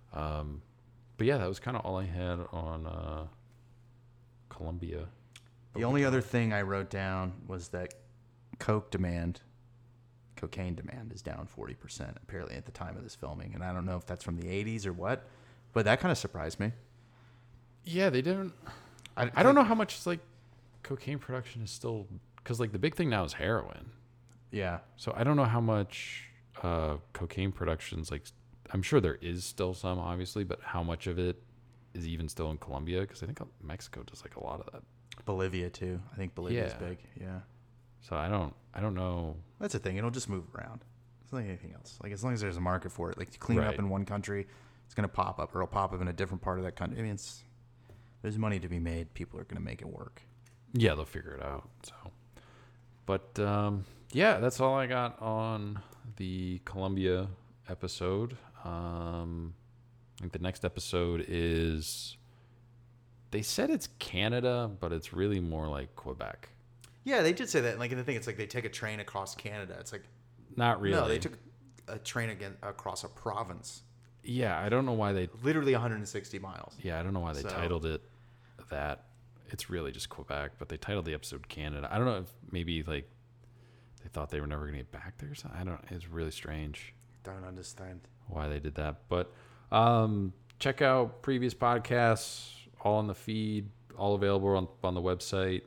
Speaker 3: yeah, that was kind of all I had on Colombia.
Speaker 1: The only other thing I wrote down was that cocaine demand is down 40% apparently at the time of this filming, and I don't know if that's from the 80s or what, but that kind of surprised me.
Speaker 3: Yeah, they didn't. I don't know how much like cocaine production is still, because like the big thing now is heroin.
Speaker 1: Yeah.
Speaker 3: So I don't know how much cocaine production's like. I'm sure there is still some, obviously, but how much of it is even still in Colombia? Because I think Mexico does like a lot of that.
Speaker 1: Bolivia too. I think Bolivia's
Speaker 3: Yeah.
Speaker 1: big. Yeah.
Speaker 3: So I don't know.
Speaker 1: That's the thing. It'll just move around. It's like anything else. Like as long as there's a market for it, like you clean it up
Speaker 3: Right.
Speaker 1: in one country, it's gonna pop up, or it'll pop up in a different part of that country. I mean, there's money to be made. People are gonna make it work.
Speaker 3: Yeah, they'll figure it out. So, but yeah, that's all I got on the Colombia episode. I think the next episode is. They said it's Canada, but it's really more like Quebec.
Speaker 1: Yeah, they did say that. Like in the thing, it's like they take a train across Canada. It's like
Speaker 3: Not really.
Speaker 1: no, they took a train across a province,
Speaker 3: Yeah, I don't know why they.
Speaker 1: literally 160 miles.
Speaker 3: Yeah, I don't know why they
Speaker 1: So-
Speaker 3: titled it that. It's really just Quebec, but they titled the episode Canada. I don't know if maybe like they thought they were never going to get back there or something. I don't. It's really strange
Speaker 1: Don't understand.
Speaker 3: why they did that. But check out previous podcasts, all on the feed, all available on the website.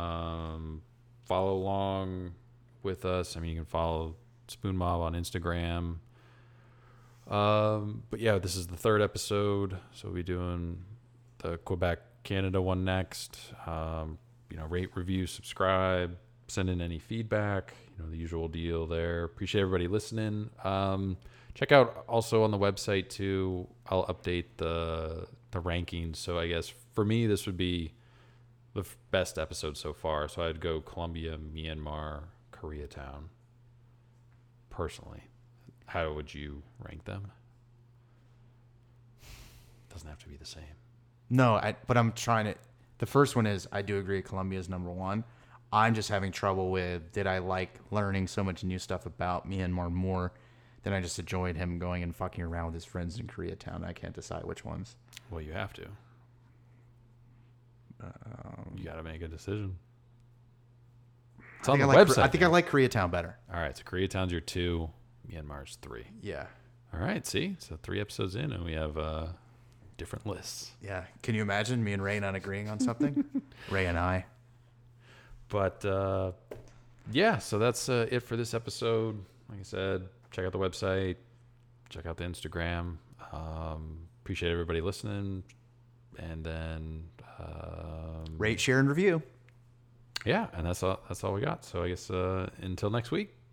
Speaker 3: Follow along with us. I mean, you can follow Spoon Mob on Instagram. But yeah, this is the third episode, so we'll be doing the Quebec Canada one next. Rate, review, subscribe, send in any feedback. The usual deal there. Appreciate everybody listening. Check out also on the website too. I'll update the rankings. So I guess for me this would be the best episode so far. So I'd go Colombia, Myanmar, Koreatown. Personally, how would you rank them? Doesn't have to be the same.
Speaker 1: No, but I'm trying to. The first one is I do agree Colombia is number one. I'm just having trouble with, did I like learning so much new stuff about Myanmar more than I just enjoyed him going and fucking around with his friends in Koreatown? I can't decide which ones.
Speaker 3: Well, you have to. You got to make a decision. It's on the website.
Speaker 1: I think I like Koreatown better.
Speaker 3: All right, so Koreatown's your 2, Myanmar's 3.
Speaker 1: Yeah.
Speaker 3: All right, see? So 3 episodes in, and we have different lists.
Speaker 1: Yeah. Can you imagine me and Ray not agreeing on something? Ray and I.
Speaker 3: But, yeah, so that's it for this episode. Like I said, check out the website. Check out the Instagram. Appreciate everybody listening. And then...
Speaker 1: Rate, share, and review.
Speaker 3: yeah, and that's all we got. So I guess until next week.